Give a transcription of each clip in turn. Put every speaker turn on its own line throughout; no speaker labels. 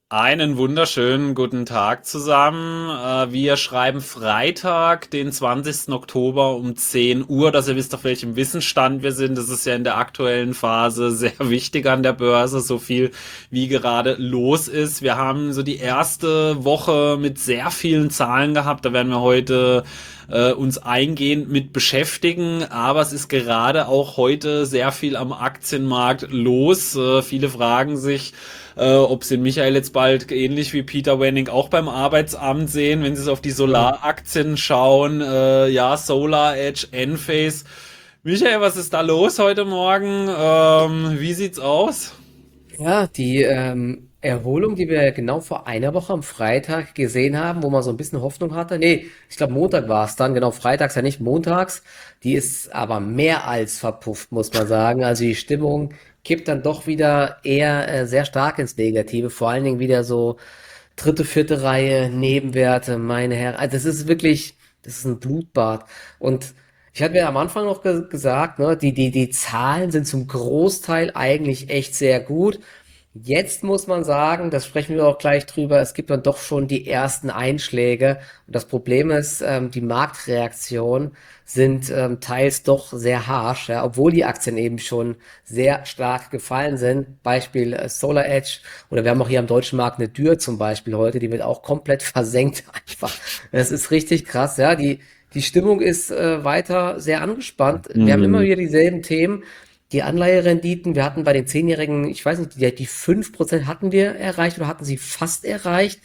Einen wunderschönen guten Tag zusammen. Wir schreiben Freitag, den 20. Oktober um 10 Uhr, dass ihr wisst, auf welchem Wissensstand wir sind. Das ist ja in der aktuellen Phase sehr wichtig an der Börse, so viel wie gerade los ist. Wir haben so die erste Woche mit sehr vielen Zahlen gehabt. Da werden wir heute uns eingehend mit beschäftigen. Aber es ist gerade auch heute sehr viel am Aktienmarkt los. Viele fragen sich, ob sie Michael jetzt bald ähnlich wie Peter Wenning auch beim Arbeitsamt sehen, wenn sie es auf die
Mhm.
Solaraktien schauen. Ja, Solar Edge, Enphase. Michael, was ist da los heute Morgen? Wie sieht's aus?
Ja, die Erholung, die wir genau vor einer Woche am Freitag gesehen haben, wo man so ein bisschen Hoffnung hatte. Nee, ich glaube Montag war es dann, genau, freitags ja nicht, montags. Die ist aber mehr als verpufft, muss man sagen. Also die Stimmung kippt dann doch wieder eher sehr stark ins Negative. Vor allen Dingen wieder so dritte, vierte Reihe, Nebenwerte, meine Herren. Also das ist wirklich, das ist ein Blutbad. Und ich hatte mir am Anfang noch gesagt, ne, die Zahlen sind zum Großteil eigentlich echt sehr gut. Jetzt muss man sagen, das sprechen wir auch gleich drüber, es gibt dann doch schon die ersten Einschläge. Und das Problem ist, die Marktreaktionen sind teils doch sehr harsch, ja, obwohl die Aktien eben schon sehr stark gefallen sind. Beispiel Solar Edge oder wir haben auch hier am deutschen Markt eine Dürr zum Beispiel heute, die wird auch komplett versenkt einfach. Das ist richtig krass, ja. Die Stimmung ist weiter sehr angespannt. Wir haben immer
Hm.
wieder dieselben Themen. Die Anleiherenditen, wir hatten bei den Zehnjährigen, ich weiß nicht, die 5% hatten wir erreicht oder hatten sie fast erreicht.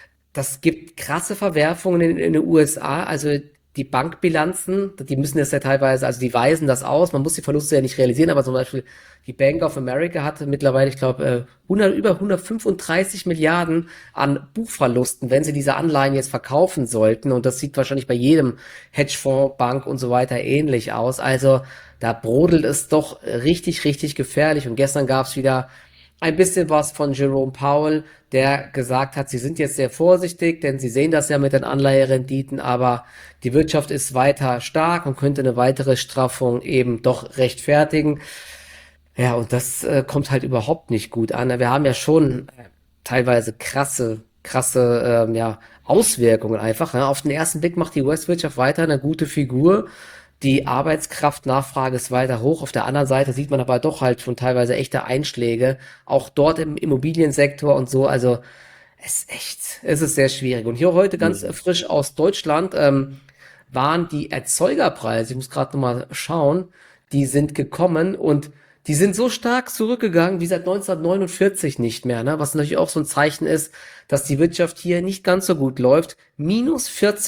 Das gibt krasse Verwerfungen in den USA. Also die Bankbilanzen, die müssen das ja teilweise, also die weisen das aus. Man muss die Verluste ja nicht realisieren, aber zum Beispiel die Bank of America hatte mittlerweile, ich glaube, über 135 Milliarden an Buchverlusten, wenn sie diese Anleihen jetzt verkaufen sollten. Und das sieht wahrscheinlich bei jedem Hedgefonds, Bank und so weiter ähnlich aus. Also da brodelt es doch richtig, richtig gefährlich. Und gestern gab es wieder ein bisschen was von Jerome Powell, der gesagt hat, sie sind jetzt sehr vorsichtig, denn sie sehen das ja mit den Anleiherenditen, aber die Wirtschaft ist weiter stark und könnte eine weitere Straffung eben doch rechtfertigen. Ja, und das kommt halt überhaupt nicht gut an. Wir haben ja schon teilweise krasse ja, Auswirkungen einfach. Ja. Auf den ersten Blick macht die US-Wirtschaft weiter eine gute Figur. Die Arbeitskraftnachfrage ist weiter hoch. Auf der anderen Seite sieht man aber doch halt schon teilweise echte Einschläge. Auch dort im Immobiliensektor und so. Also es ist sehr schwierig. Und hier heute ganz frisch aus Deutschland waren die Erzeugerpreise, ich muss gerade noch mal schauen, die sind gekommen und die sind so stark zurückgegangen wie seit 1949 nicht mehr, ne? Was natürlich auch so ein Zeichen ist, dass die Wirtschaft hier nicht ganz so gut läuft. Minus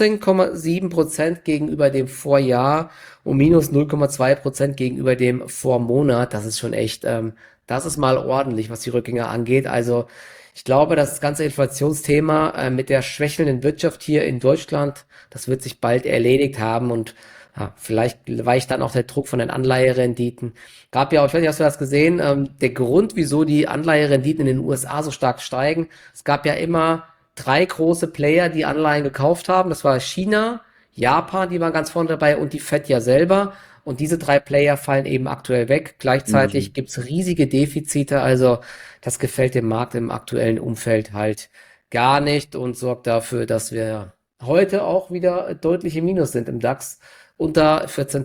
14,7% gegenüber dem Vorjahr und minus 0,2% gegenüber dem Vormonat. Das ist schon echt, das ist mal ordentlich, was die Rückgänge angeht. Also ich glaube, das ganze Inflationsthema mit der schwächelnden Wirtschaft hier in Deutschland, das wird sich bald erledigt haben und ja, vielleicht weicht dann auch der Druck von den Anleiherenditen. Gab ja auch, ich weiß nicht, hast du das gesehen, der Grund, wieso die Anleiherenditen in den USA so stark steigen, es gab ja immer drei große Player, die Anleihen gekauft haben. Das war China, Japan, die waren ganz vorne dabei und die Fed ja selber. Und diese drei Player fallen eben aktuell weg. Gleichzeitig
Hm.
gibt's riesige Defizite, also das gefällt dem Markt im aktuellen Umfeld halt gar nicht und sorgt dafür, dass wir heute auch wieder deutlich im Minus sind im DAX unter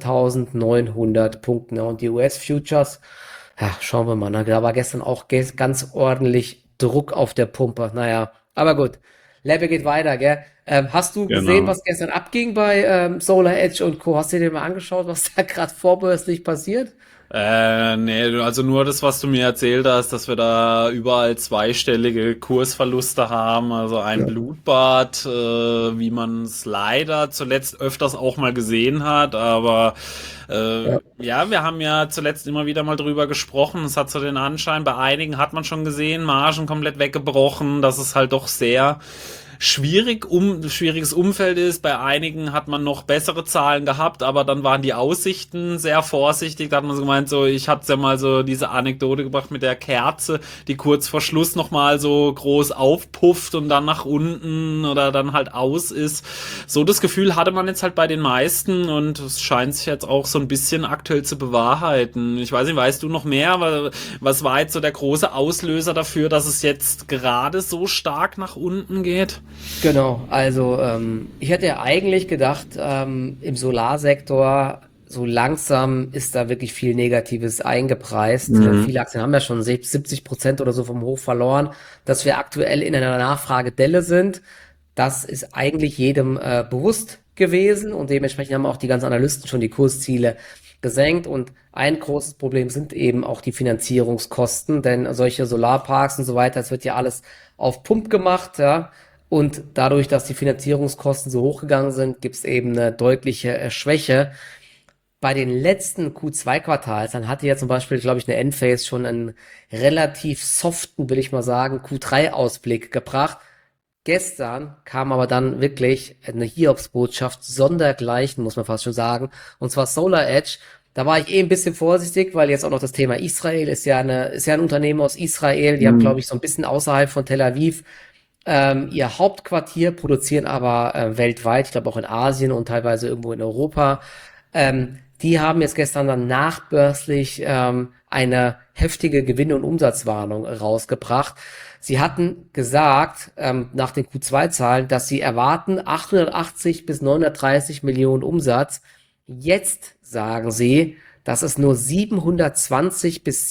14.900 Punkten. Und die US-Futures, ja, schauen wir mal. Ne? Da war gestern auch ganz ordentlich Druck auf der Pumpe. Naja, aber gut. Lebe geht weiter, gell? Hast du gesehen,
Genau.
was gestern abging bei Solar Edge und Co? Hast du dir mal angeschaut, was da gerade vorbörslich passiert?
Nee, also nur das, was du mir erzählt hast, dass wir da überall zweistellige Kursverluste haben, also ein
Ja.
Blutbad, wie man es leider zuletzt öfters auch mal gesehen hat, aber
Ja.
ja, wir haben ja zuletzt immer wieder mal drüber gesprochen, es hat so den Anschein, bei einigen hat man schon gesehen, Margen komplett weggebrochen, das ist halt doch sehr schwieriges Umfeld ist. Bei einigen hat man noch bessere Zahlen gehabt, aber dann waren die Aussichten sehr vorsichtig. Da hat man so gemeint, so, ich hatte ja mal so diese Anekdote gebracht mit der Kerze, die kurz vor Schluss nochmal so groß aufpufft und dann nach unten oder dann halt aus ist. So das Gefühl hatte man jetzt halt bei den meisten und es scheint sich jetzt auch so ein bisschen aktuell zu bewahrheiten. Ich weiß nicht, weißt du noch mehr? Was war jetzt so der große Auslöser dafür, dass es jetzt gerade so stark nach unten geht?
Genau, also ich hätte ja eigentlich gedacht, im Solarsektor so langsam ist da wirklich viel Negatives eingepreist.
Mhm.
Viele Aktien haben ja schon 70% oder so vom Hoch verloren, dass wir aktuell in einer Nachfragedelle sind. Das ist eigentlich jedem bewusst gewesen und dementsprechend haben auch die ganzen Analysten schon die Kursziele gesenkt. Und ein großes Problem sind eben auch die Finanzierungskosten, denn solche Solarparks und so weiter, es wird ja alles auf Pump gemacht, ja. Und dadurch, dass die Finanzierungskosten so hochgegangen sind, gibt es eben eine deutliche Schwäche. Bei den letzten Q2-Quartals, dann hatte ja zum Beispiel, glaube ich, eine Enphase schon einen relativ soften, will ich mal sagen, Q3-Ausblick gebracht. Gestern kam aber dann wirklich eine Hiobsbotschaft sondergleichen, muss man fast schon sagen. Und zwar SolarEdge. Da war ich ein bisschen vorsichtig, weil jetzt auch noch das Thema Israel ist ja ein Unternehmen aus Israel. Die haben,
Mhm.
glaube ich, so ein bisschen außerhalb von Tel Aviv ihr Hauptquartier, produzieren aber weltweit, ich glaube auch in Asien und teilweise irgendwo in Europa. Die haben jetzt gestern dann nachbörslich eine heftige Gewinn- und Umsatzwarnung rausgebracht. Sie hatten gesagt, nach den Q2-Zahlen, dass sie erwarten 880 bis 930 Millionen Umsatz. Jetzt sagen sie, dass es nur 720 bis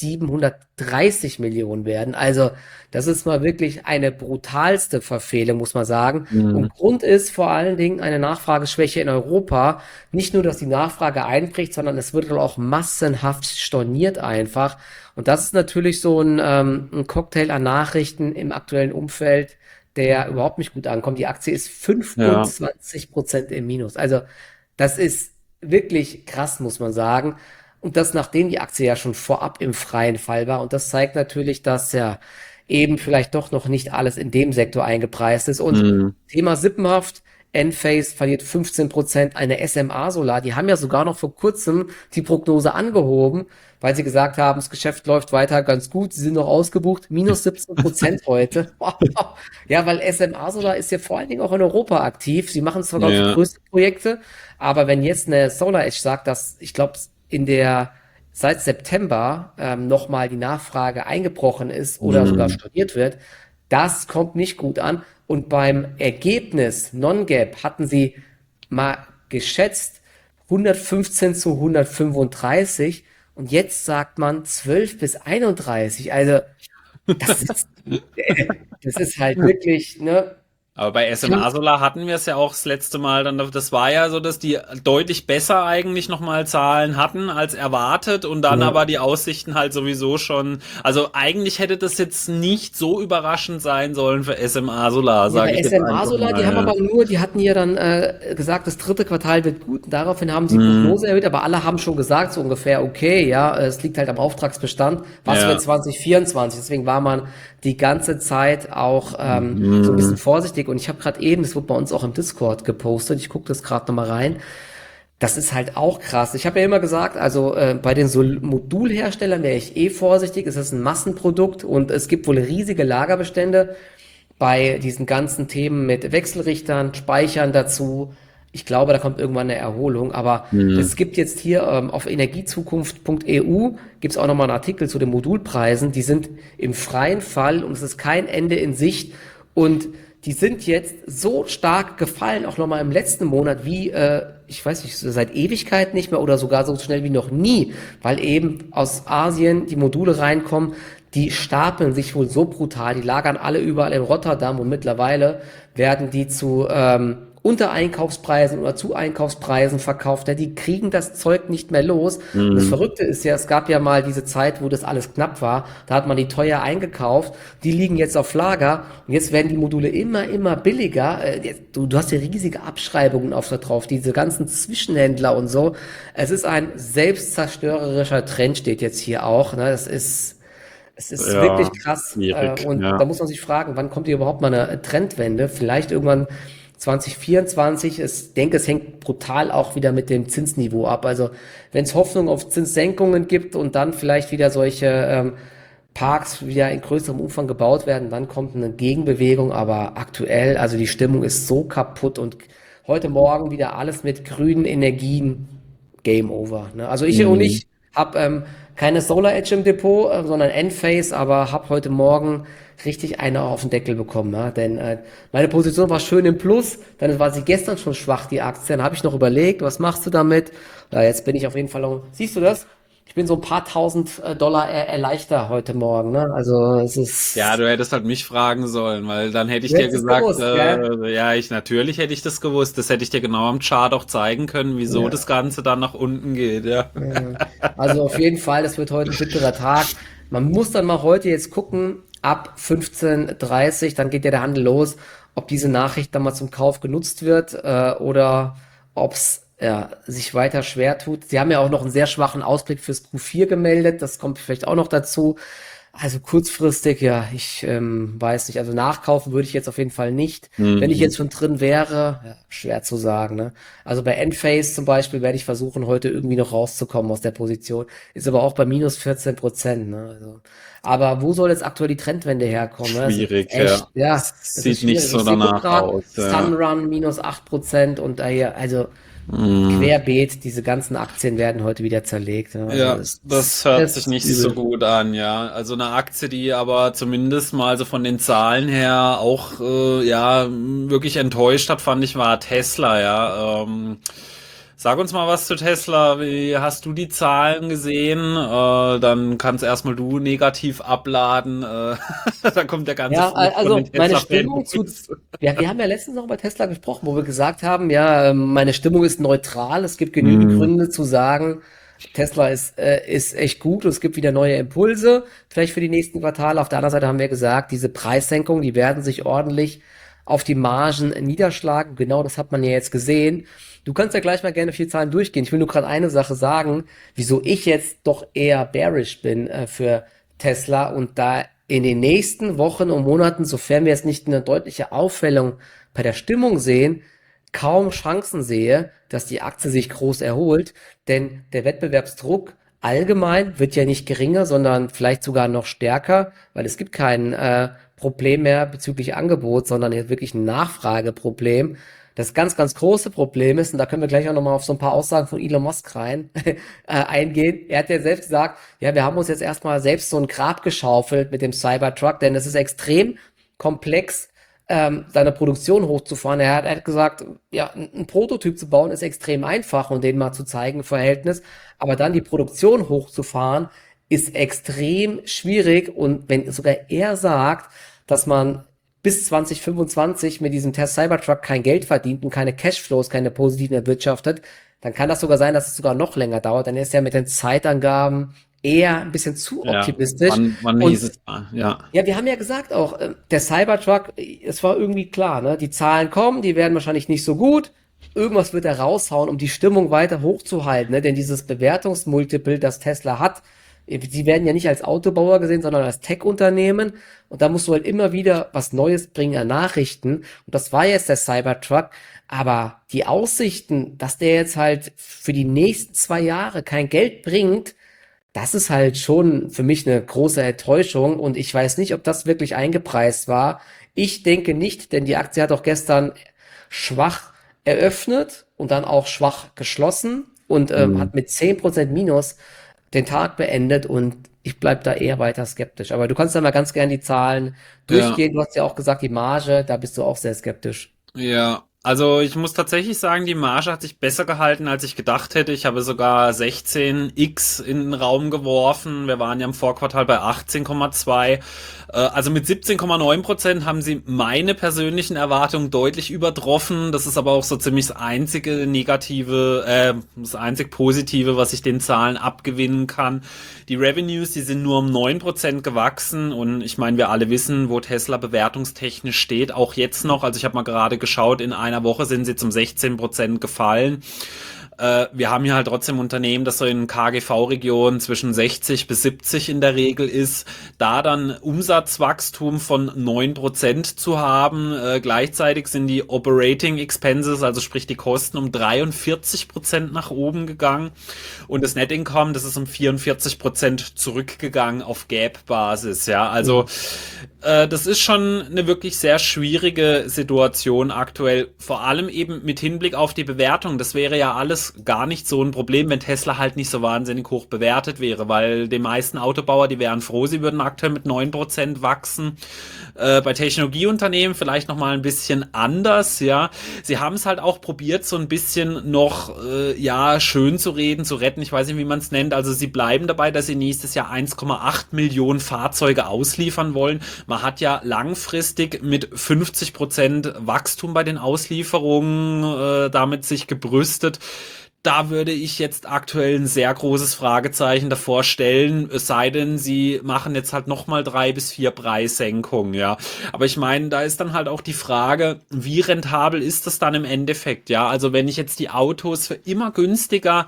730 Millionen werden. Also das ist mal wirklich eine brutalste Verfehlung, muss man sagen.
Mhm.
Und Grund ist vor allen Dingen eine Nachfrageschwäche in Europa. Nicht nur, dass die Nachfrage einbricht, sondern es wird auch massenhaft storniert einfach. Und das ist natürlich so ein Cocktail an Nachrichten im aktuellen Umfeld, der überhaupt nicht gut ankommt. Die Aktie ist
Ja.
25% im Minus. Also das ist wirklich krass, muss man sagen. Und das, nachdem die Aktie ja schon vorab im freien Fall war. Und das zeigt natürlich, dass ja eben vielleicht doch noch nicht alles in dem Sektor eingepreist ist. Und
Mhm.
Thema Sippenhaft, Enphase verliert 15%, eine SMA Solar, die haben ja sogar noch vor kurzem die Prognose angehoben, weil sie gesagt haben, das Geschäft läuft weiter ganz gut, sie sind noch ausgebucht, minus 17% heute. Ja, weil SMA Solar ist ja vor allen Dingen auch in Europa aktiv. Sie machen zwar, glaube ich,
Ja.
größere Projekte, aber wenn jetzt eine SolarEdge sagt, dass, ich glaube, in der seit September nochmal die Nachfrage eingebrochen ist oder sogar
Mhm.
storniert wird, das kommt nicht gut an. Und beim Ergebnis Non-Gap hatten sie mal geschätzt 115 zu 135 und jetzt sagt man 12 bis 31. Also das ist, das ist halt wirklich, ne?
Aber bei SMA Solar hatten wir es ja auch das letzte Mal dann, das war ja so, dass die deutlich besser eigentlich nochmal Zahlen hatten als erwartet und dann
Ja.
aber die Aussichten halt sowieso schon, also eigentlich hätte das jetzt nicht so überraschend sein sollen für SMA Solar,
Ja,
sage
bei
ich jetzt
SMA
einfach
Solar, die
mal,
haben
ja.
aber nur, die hatten ja dann gesagt, das dritte Quartal wird gut und daraufhin haben sie die
Mhm.
Prognose erhöht, aber alle haben schon gesagt, so ungefähr, okay, ja, es liegt halt am Auftragsbestand, was wird
Ja.
2024? Deswegen war man die ganze Zeit auch so ein bisschen
Mhm.
vorsichtig und ich habe gerade eben, das wurde bei uns auch im Discord gepostet, ich gucke das gerade nochmal rein, das ist halt auch krass. Ich habe ja immer gesagt, also bei den Modulherstellern wäre ich eh vorsichtig, es ist ein Massenprodukt und es gibt wohl riesige Lagerbestände bei diesen ganzen Themen mit Wechselrichtern, Speichern dazu. Ich glaube, da kommt irgendwann eine Erholung. Aber
Mhm.
es gibt jetzt hier auf energiezukunft.eu gibt es auch nochmal einen Artikel zu den Modulpreisen. Die sind im freien Fall und es ist kein Ende in Sicht. Und die sind jetzt so stark gefallen, auch nochmal im letzten Monat, wie, ich weiß nicht, seit Ewigkeit nicht mehr oder sogar so schnell wie noch nie, weil eben aus Asien die Module reinkommen, die stapeln sich wohl so brutal, die lagern alle überall in Rotterdam und mittlerweile werden die zu Untereinkaufspreisen oder zu Einkaufspreisen verkauft. Ja, die kriegen das Zeug nicht mehr los. Und das
Mhm.
Verrückte ist ja, es gab ja mal diese Zeit, wo das alles knapp war. Da hat man die teuer eingekauft. Die liegen jetzt auf Lager und jetzt werden die Module immer billiger. Du hast ja riesige Abschreibungen auf da drauf, diese ganzen Zwischenhändler und so. Es ist ein selbstzerstörerischer Trend, steht jetzt hier auch. Ne? Das ist Es ist wirklich
Ja,
krass.
schwierig,
Und da
ja.
muss man sich fragen, wann kommt hier überhaupt mal eine Trendwende? Vielleicht irgendwann 2024. Ich denke, es hängt brutal auch wieder mit dem Zinsniveau ab. Also wenn es Hoffnung auf Zinssenkungen gibt und dann vielleicht wieder solche Parks wieder in größerem Umfang gebaut werden, dann kommt eine Gegenbewegung. Aber aktuell, also die Stimmung ist so kaputt und heute Morgen wieder alles mit grünen Energien. Game over. Ne? Also
Mhm.
ich habe keine Solar Edge im Depot, sondern Enphase, aber habe heute Morgen richtig eine auf den Deckel bekommen. Ja? Denn meine Position war schön im Plus, dann war sie gestern schon schwach, die Aktie. Dann habe ich noch überlegt, was machst du damit? Ja, jetzt bin ich auf jeden Fall, siehst du das? Ich bin so ein paar tausend Dollar erleichtert heute Morgen. Ne? Also es
Ja,
ist,
du hättest halt mich fragen sollen, weil dann hätte ich
du
dir
hättest es
gesagt,
gewusst, gell?
ja, natürlich hätte ich das gewusst. Das hätte ich dir genau am Chart auch zeigen können, wieso das
Ja.
Ganze dann nach unten geht, ja.
Also auf jeden Fall, das wird heute ein bitterer Tag. Man muss dann mal heute jetzt gucken, ab 15:30, dann geht ja der Handel los, ob diese Nachricht dann mal zum Kauf genutzt wird oder ob es ja, sich weiter schwer tut. Sie haben ja auch noch einen sehr schwachen Ausblick fürs Q4 gemeldet, das kommt vielleicht auch noch dazu. Also kurzfristig, ja, ich weiß nicht. Also nachkaufen würde ich jetzt auf jeden Fall nicht. Wenn ich jetzt
Mhm.
schon drin wäre, ja, schwer zu sagen, ne? Also bei Enphase zum Beispiel werde ich versuchen, heute irgendwie noch rauszukommen aus der Position. Ist aber auch bei minus 14%, ne? Also, aber wo soll jetzt aktuell die Trendwende herkommen? Ne? Das ist
Schwierig,
echt,
ja.
ja, das ist
Sieht nicht
schwierig.
so
Ich sehe, guck
danach
gerade,
aus, ja.
Sunrun minus 8% und daher, also
Mhm.
querbeet, diese ganzen Aktien werden heute wieder zerlegt. Ja? Also
Ja, das hört
es
sich
ist
nicht so
übel.
gut an, ja. Also eine Aktie, die aber zumindest mal so von den Zahlen her auch ja wirklich enttäuscht hat, fand ich, war Tesla, ja. Sag uns mal was zu Tesla. Wie hast du die Zahlen gesehen? Dann kannst erstmal du negativ abladen. Da kommt der ganze
Ja,
Frust von den
also meine Stimmung zu,
Tesla-Fanboys.
ja, wir haben ja letztens noch über Tesla gesprochen, wo wir gesagt haben, ja, meine Stimmung ist neutral. Es gibt genügend
Hm,
Gründe zu sagen, Tesla ist echt gut und es gibt wieder neue Impulse, vielleicht für die nächsten Quartale. Auf der anderen Seite haben wir gesagt, diese Preissenkungen, die werden sich ordentlich auf die Margen niederschlagen. Genau das hat man ja jetzt gesehen. Du kannst ja gleich mal gerne 4 Zahlen durchgehen. Ich will nur gerade eine Sache sagen, wieso ich jetzt doch eher bearish bin für Tesla und da in den nächsten Wochen und Monaten, sofern wir jetzt nicht eine deutliche Aufhellung bei der Stimmung sehen, kaum Chancen sehe, dass die Aktie sich groß erholt, denn der Wettbewerbsdruck allgemein wird ja nicht geringer, sondern vielleicht sogar noch stärker, weil es gibt kein Problem mehr bezüglich Angebot, sondern jetzt wirklich ein Nachfrageproblem. Das ganz große Problem ist, und da können wir gleich auch nochmal auf so ein paar Aussagen von Elon Musk rein eingehen. Er hat ja selbst gesagt, ja, wir haben uns jetzt erstmal selbst so ein Grab geschaufelt mit dem Cybertruck, denn es ist extrem komplex, seine Produktion hochzufahren. Er hat gesagt, ja, ein Prototyp zu bauen ist extrem einfach und den mal zu zeigen im Verhältnis, aber dann die Produktion hochzufahren ist extrem schwierig und wenn sogar er sagt, dass man bis 2025 mit diesem Tesla Cybertruck kein Geld verdient und keine Cashflows, keine positiven erwirtschaftet, dann kann das sogar sein, dass es sogar noch länger dauert. Dann ist er mit den Zeitangaben eher ein bisschen zu
ja,
optimistisch.
wann hieß
Und
es? Ja,
ja, wir haben ja gesagt auch, der Cybertruck, es war irgendwie klar, ne? Die Zahlen kommen, die werden wahrscheinlich nicht so gut. Irgendwas wird er raushauen, um die Stimmung weiter hochzuhalten, ne? Denn dieses Bewertungsmultiple, das Tesla hat, sie werden ja nicht als Autobauer gesehen, sondern als Tech-Unternehmen. Und da musst du halt immer wieder was Neues bringen an Nachrichten. Und das war jetzt der Cybertruck. Aber die Aussichten, dass der jetzt halt für die nächsten 2 Jahre kein Geld bringt, das ist halt schon für mich eine große Enttäuschung und ich weiß nicht, ob das wirklich eingepreist war. Ich denke nicht, denn die Aktie hat auch gestern schwach eröffnet und dann auch schwach geschlossen und
hm,
hat mit 10% Minus den Tag beendet und ich bleib da eher weiter skeptisch. Aber du kannst ja mal ganz gern die Zahlen
ja.
durchgehen. Du hast ja auch gesagt, die Marge, da bist du auch sehr skeptisch.
Ja, also ich muss tatsächlich sagen, die Marge hat sich besser gehalten, als ich gedacht hätte. Ich habe sogar 16x in den Raum geworfen. Wir waren ja im Vorquartal bei 18,2. Also mit 17,9% haben sie meine persönlichen Erwartungen deutlich übertroffen. Das ist aber auch so ziemlich das einzige negative, das einzig Positive, was ich den Zahlen abgewinnen kann. Die Revenues, die sind nur um 9% gewachsen und ich meine, wir alle wissen, wo Tesla bewertungstechnisch steht, auch jetzt noch. Also ich habe mal gerade geschaut, in einer Woche sind sie zum 16% gefallen. Wir haben hier halt trotzdem Unternehmen, das so in KGV-Regionen zwischen 60 bis 70 in der Regel ist. Da dann Umsatzwachstum von 9% zu haben, gleichzeitig sind die Operating Expenses, also sprich die Kosten, um 43% nach oben gegangen und das Net Income, das ist um 44% zurückgegangen auf GAAP-Basis, ja, also das ist schon eine wirklich sehr schwierige Situation aktuell, vor allem eben mit Hinblick auf die Bewertung. Das wäre ja alles gar nicht so ein Problem, wenn Tesla halt nicht so wahnsinnig hoch bewertet wäre, weil die meisten Autobauer, die wären froh, sie würden aktuell mit 9% wachsen. Bei Technologieunternehmen vielleicht noch mal ein bisschen anders, ja. Sie haben es halt auch probiert, so ein bisschen noch, ja, schön zu reden, zu retten. Ich weiß nicht, wie man es nennt. Also sie bleiben dabei, dass sie nächstes Jahr 1,8 Millionen Fahrzeuge ausliefern wollen. Man hat ja langfristig mit 50% Wachstum bei den Auslieferungen damit sich gebrüstet. Da würde ich jetzt aktuell ein sehr großes Fragezeichen davor stellen, es sei denn, sie machen jetzt halt nochmal 3 bis 4 Preissenkungen, ja. Aber ich meine, da ist dann halt auch die Frage, wie rentabel ist das dann im Endeffekt, ja? Also wenn ich jetzt die Autos für immer günstiger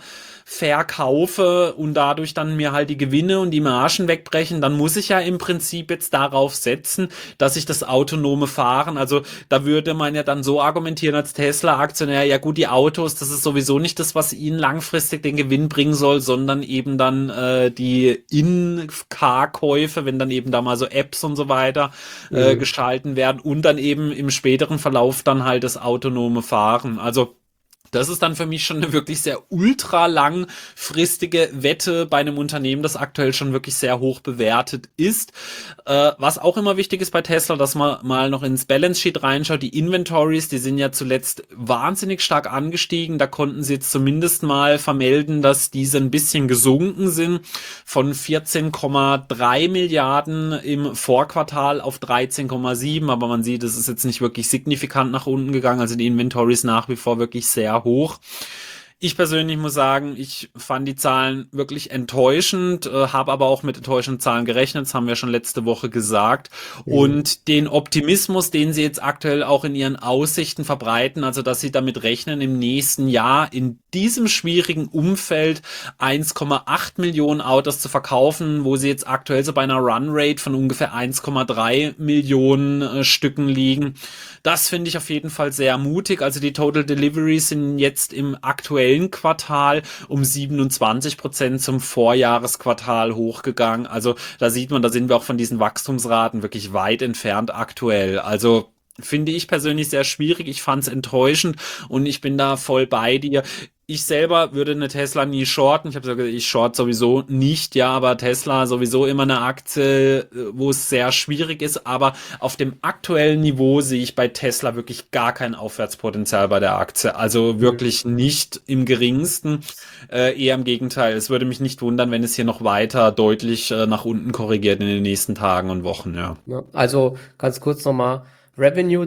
verkaufe und dadurch dann mir halt die Gewinne und die Margen wegbrechen, dann muss ich ja im Prinzip jetzt darauf setzen, dass ich das autonome Fahren, also da würde man ja dann so argumentieren als Tesla-Aktionär, ja gut, die Autos, das ist sowieso nicht das, was ihnen langfristig den Gewinn bringen soll, sondern eben dann die In-Car-Käufe, wenn dann eben da mal so Apps und so weiter geschalten werden und dann eben im späteren Verlauf dann halt das autonome Fahren. Also das ist dann für mich schon eine wirklich sehr ultra langfristige Wette bei einem Unternehmen, das aktuell schon wirklich sehr hoch bewertet ist. Was auch immer wichtig ist bei Tesla, dass man mal noch ins Balance Sheet reinschaut. Die Inventories, die sind ja zuletzt wahnsinnig stark angestiegen. Da konnten sie jetzt zumindest mal vermelden, dass diese ein bisschen gesunken sind von 14,3 Milliarden im Vorquartal auf 13,7. Aber man sieht, es ist jetzt nicht wirklich signifikant nach unten gegangen. Also die Inventories nach wie vor wirklich sehr hoch. Ich persönlich muss sagen, ich fand die Zahlen wirklich enttäuschend, habe aber auch mit enttäuschenden Zahlen gerechnet, das haben wir schon letzte Woche gesagt. Und den Optimismus, den sie jetzt aktuell auch in ihren Aussichten verbreiten, also dass sie damit rechnen, im nächsten Jahr in diesem schwierigen Umfeld 1,8 Millionen Autos zu verkaufen, wo sie jetzt aktuell so bei einer Runrate von ungefähr 1,3 Millionen Stücken liegen. Das finde ich auf jeden Fall sehr mutig. Also die Total Deliveries sind jetzt im aktuellen Quartal um 27% zum Vorjahresquartal hochgegangen. Also da sieht man, da sind wir auch von diesen Wachstumsraten wirklich weit entfernt aktuell. Also finde ich persönlich sehr schwierig. Ich fand es enttäuschend und ich bin da voll bei dir. Ich selber würde eine Tesla nie shorten. Ich habe gesagt, ich short sowieso nicht, ja, aber Tesla sowieso immer eine Aktie, wo es sehr schwierig ist. Aber auf dem aktuellen Niveau sehe ich bei Tesla wirklich gar kein Aufwärtspotenzial bei der Aktie. Also wirklich nicht im geringsten. Eher im Gegenteil. Es würde mich nicht wundern, wenn es hier noch weiter deutlich nach unten korrigiert in den nächsten Tagen und Wochen, ja.
Ja, also ganz kurz nochmal. Revenue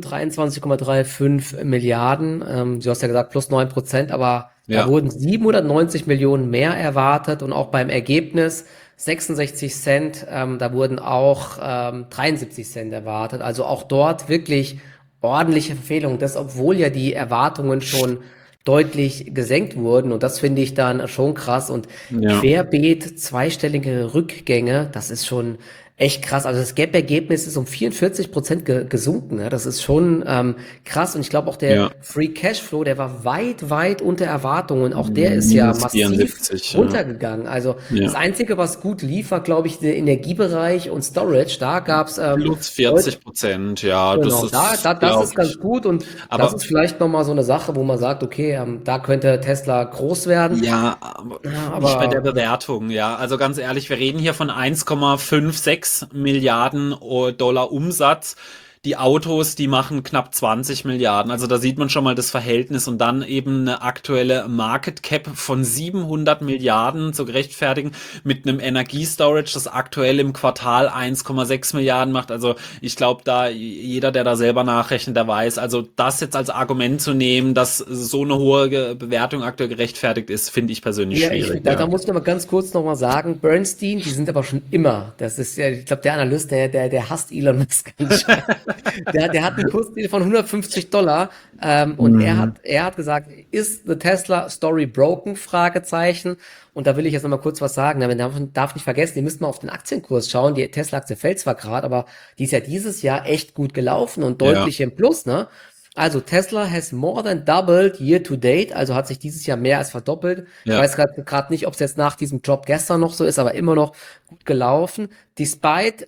23,35 Milliarden. Du hast ja gesagt plus 9%, aber da
Ja,
wurden 790 Millionen mehr erwartet und auch beim Ergebnis 66 Cent, da wurden auch 73 Cent erwartet. Also auch dort wirklich ordentliche Verfehlungen. Das, obwohl ja die Erwartungen schon deutlich gesenkt wurden. Und das finde ich dann schon krass. Und
ja,
querbeet zweistellige Rückgänge, das ist schon echt krass. Also das Gap-Ergebnis ist um 44% gesunken. Ne? Das ist schon krass. Und ich glaube auch der
ja.
Free Cashflow, der war weit, weit unter Erwartungen. Auch der ist ja
Minus
massiv
74, ja.
runtergegangen. Also das
Ja.
Einzige, was gut lief, war, glaube ich, der Energiebereich und Storage. Da gab's
Plus 40%, ja, das
genau,
ist,
das
glaube
ist ganz
ich.
gut und das
Aber
ist vielleicht nochmal so eine Sache, wo man sagt, okay, da könnte Tesla groß werden.
ja, aber
Ja,
nicht bei der
aber
Bewertung, ja. Also ganz ehrlich, wir reden hier von 1,56 Milliarden Dollar Umsatz. Die Autos, die machen knapp 20 Milliarden. Also da sieht man schon mal das Verhältnis und dann eben eine aktuelle Market Cap von 700 Milliarden zu gerechtfertigen mit einem Energiestorage, das aktuell im Quartal 1,6 Milliarden macht. Also ich glaube, da jeder, der da selber nachrechnet, der weiß, also das jetzt als Argument zu nehmen, dass so eine hohe Bewertung aktuell gerechtfertigt ist, finde ich persönlich
ja,
schwierig,
da
ja.
muss ich noch mal ganz kurz noch mal sagen, Bernstein, die sind aber schon immer, das ist ja, ich glaube, der Analyst, der hasst Elon Musk ganz schön. Der hat einen Kursziel von 150 $. Und
Mhm.
er hat gesagt, ist the Tesla Story broken? Fragezeichen. Und da will ich jetzt noch mal kurz was sagen. Man darf nicht vergessen, ihr müsst mal auf den Aktienkurs schauen. Die Tesla-Aktie fällt zwar gerade, aber die ist ja dieses Jahr echt gut gelaufen und
Ja,
deutlich im Plus, ne? Also Tesla has more than doubled year to date, also hat sich dieses Jahr mehr als verdoppelt. Ich
ja.
weiß gerade nicht, ob es jetzt nach diesem Drop gestern noch so ist, aber immer noch gut gelaufen. Despite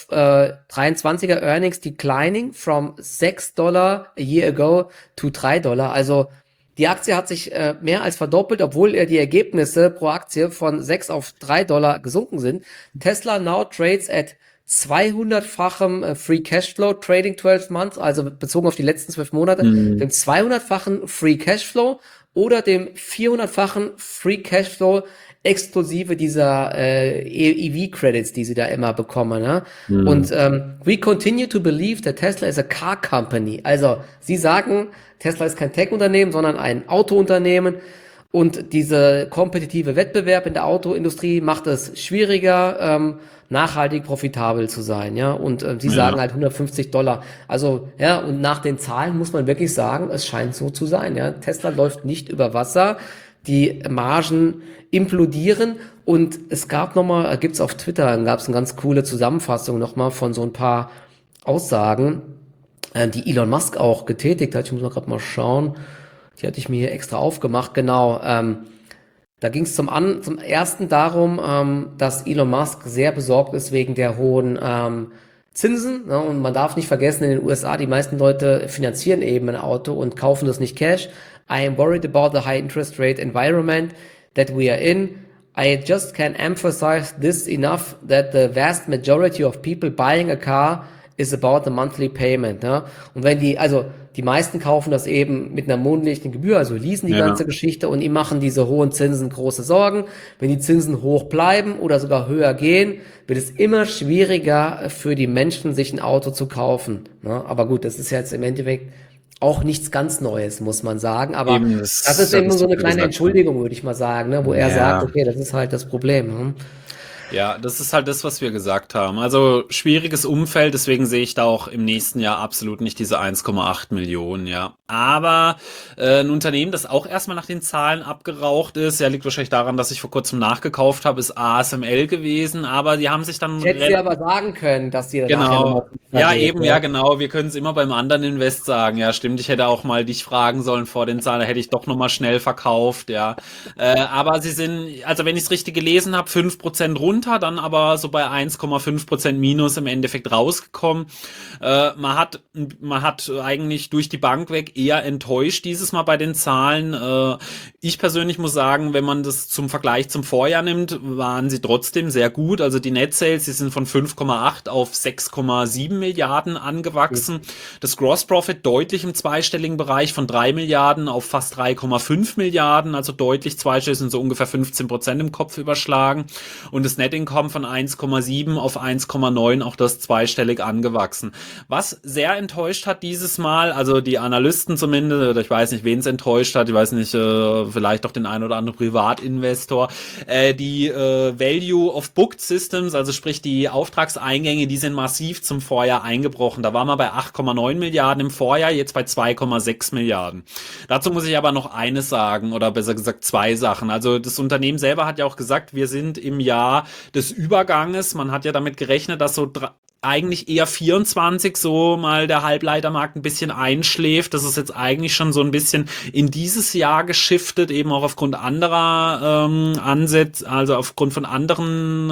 23er Earnings declining from $6 a year ago to $3. Also die Aktie hat sich mehr als verdoppelt, obwohl die Ergebnisse pro Aktie von 6 auf $3 gesunken sind. Tesla now trades at 200-fachem Free Cashflow Trading 12 Months, also bezogen auf die letzten 12 Monate,
Mhm.
dem 200-fachen Free Cashflow oder dem 400-fachen Free Cashflow exklusive dieser EV-Credits, die sie da immer bekommen. Ne? Und
Mhm.
we continue to believe that Tesla is a car company. Also sie sagen, Tesla ist kein Tech-Unternehmen, sondern ein Autounternehmen. Und diese kompetitive Wettbewerb in der Autoindustrie macht es schwieriger, nachhaltig profitabel zu sein, ja. Und sie sagen
Ja.
halt 150 $. Also, ja, und nach den Zahlen muss man wirklich sagen, es scheint so zu sein, ja. Tesla läuft nicht über Wasser, die Margen implodieren und es gab nochmal, gibt's auf Twitter, gab es eine ganz coole Zusammenfassung nochmal von so ein paar Aussagen, die Elon Musk auch getätigt hat. Ich muss mal gerade mal schauen. Die hatte ich mir hier extra aufgemacht. Genau. Da ging es zum ersten darum, dass Elon Musk sehr besorgt ist wegen der hohen Zinsen. Ne? Und man darf nicht vergessen, in den USA, die meisten Leute finanzieren eben ein Auto und kaufen das nicht Cash. I am worried about the high interest rate environment that we are in. I just can't emphasize this enough that the vast majority of people buying a car is about the monthly payment. Ne? Und wenn also die meisten kaufen das eben mit einer monatlichen Gebühr, also leasen die
Ja.
ganze Geschichte und ihm machen diese hohen Zinsen große Sorgen. Wenn die Zinsen hoch bleiben oder sogar höher gehen, wird es immer schwieriger für die Menschen, sich ein Auto zu kaufen. Ne? Aber gut, das ist jetzt im Endeffekt auch nichts ganz Neues, muss man sagen. Aber
Eben,
das
das
ist
ist
eben
das,
so
was
eine
wir
kleine
gesagt haben.
Entschuldigung, würde ich mal sagen, ne? Wo er sagt,
Ja.
okay, das ist halt das Problem. Ne?
Ja, das ist halt das, was wir gesagt haben. Also schwieriges Umfeld, deswegen sehe ich da auch im nächsten Jahr absolut nicht diese 1,8 Millionen, ja. Aber ein Unternehmen, das auch erstmal nach den Zahlen abgeraucht ist, ja, liegt wahrscheinlich daran, dass ich vor kurzem nachgekauft habe, ist ASML gewesen, aber die haben sich dann
Ich hätte dir aber sagen können, dass die nachher nochmal
genau.
tiefer
Ja,
geht.
eben, ja,
Ne?
genau. Wir können es immer beim anderen Invest sagen. Ja, stimmt. Ich hätte auch mal dich fragen sollen vor den Zahlen. Da hätte ich doch noch mal schnell verkauft, ja. Aber sie sind, also wenn ich es richtig gelesen habe, 5% runter, dann aber so bei 1,5% Minus im Endeffekt rausgekommen. Man hat eigentlich durch die Bank weg eher enttäuscht dieses Mal bei den Zahlen. Ich persönlich muss sagen, wenn man das zum Vergleich zum Vorjahr nimmt, waren sie trotzdem sehr gut. Also die Net Sales, die sind von 5,8 auf 6,7 Milliarden angewachsen. Das Gross Profit deutlich im zweistelligen Bereich von 3 Milliarden auf fast 3,5 Milliarden, also deutlich zweistellig, sind so ungefähr 15% im Kopf überschlagen. Und das Net Income von 1,7 auf 1,9, auch das zweistellig angewachsen. Was sehr enttäuscht hat dieses Mal, also die Analysten zumindest, oder ich weiß nicht, wen es enttäuscht hat, ich weiß nicht, vielleicht doch den einen oder anderen Privatinvestor, die Value of Booked Systems, also sprich die Auftragseingänge, die sind massiv zum Vorjahr eingebrochen. Da waren wir bei 8,9 Milliarden im Vorjahr, jetzt bei 2,6 Milliarden. Dazu muss ich aber noch eines sagen, oder besser gesagt zwei Sachen. Also das Unternehmen selber hat ja auch gesagt, wir sind im Jahr des Überganges. Man hat ja damit gerechnet, dass so eigentlich eher 24 so mal der Halbleitermarkt ein bisschen einschläft. Das ist jetzt eigentlich schon so ein bisschen in dieses Jahr geschiftet, eben auch aufgrund anderer Ansätze, also aufgrund von anderen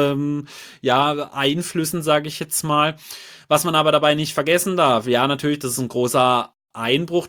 ja, Einflüssen, sage ich jetzt mal. Was man aber dabei nicht vergessen darf, ja, natürlich, das ist ein großer Einbruch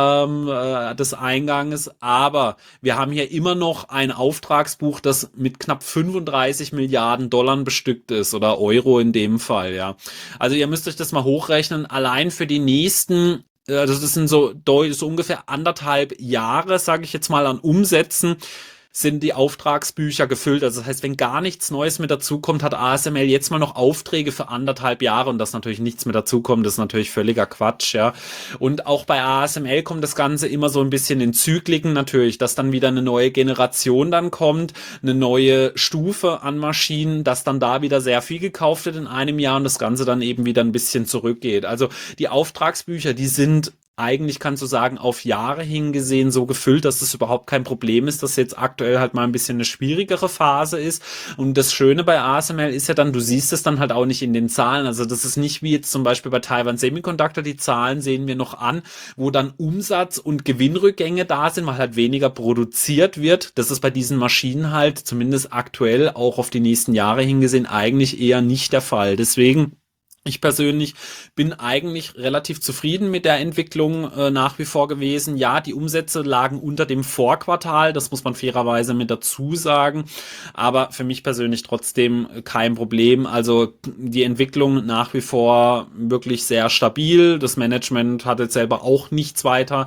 des Einganges, aber wir haben hier immer noch ein Auftragsbuch, das mit knapp 35 Milliarden Dollar bestückt ist oder Euro in dem Fall, ja. Also ihr müsst euch das mal hochrechnen, allein für die nächsten, also das sind so ungefähr 1,5 Jahre, sage ich jetzt mal, an Umsätzen. sind die Auftragsbücher gefüllt. Also das heißt, wenn gar nichts Neues mit dazukommt, hat ASML jetzt mal noch Aufträge für 1,5 Jahre und dass natürlich nichts mehr dazukommt, das ist natürlich völliger Quatsch, ja. Und auch bei ASML kommt das Ganze immer so ein bisschen in Zykliken natürlich, dass dann wieder eine neue Generation dann kommt, eine neue Stufe an Maschinen, dass dann da wieder sehr viel gekauft wird in einem Jahr und das Ganze dann eben wieder ein bisschen zurückgeht. Also die Auftragsbücher, die sind eigentlich, kannst du sagen, auf Jahre hingesehen so gefüllt, dass das überhaupt kein Problem ist, dass jetzt aktuell halt mal ein bisschen eine schwierigere Phase ist. Und das Schöne bei ASML ist ja dann, du siehst es dann halt auch nicht in den Zahlen. Also das ist nicht wie jetzt zum Beispiel bei Taiwan Semiconductor, die Zahlen sehen wir noch an, wo dann Umsatz- und Gewinnrückgänge da sind, weil halt weniger produziert wird. Das ist bei diesen Maschinen halt zumindest aktuell auch auf die nächsten Jahre hingesehen eigentlich eher nicht der Fall. Deswegen ich persönlich bin eigentlich relativ zufrieden mit der Entwicklung nach wie vor gewesen. Ja, die Umsätze lagen unter dem Vorquartal, das muss man fairerweise mit dazu sagen, aber für mich persönlich trotzdem kein Problem. Also die Entwicklung nach wie vor wirklich sehr stabil. Das Management hat jetzt selber auch nichts weiter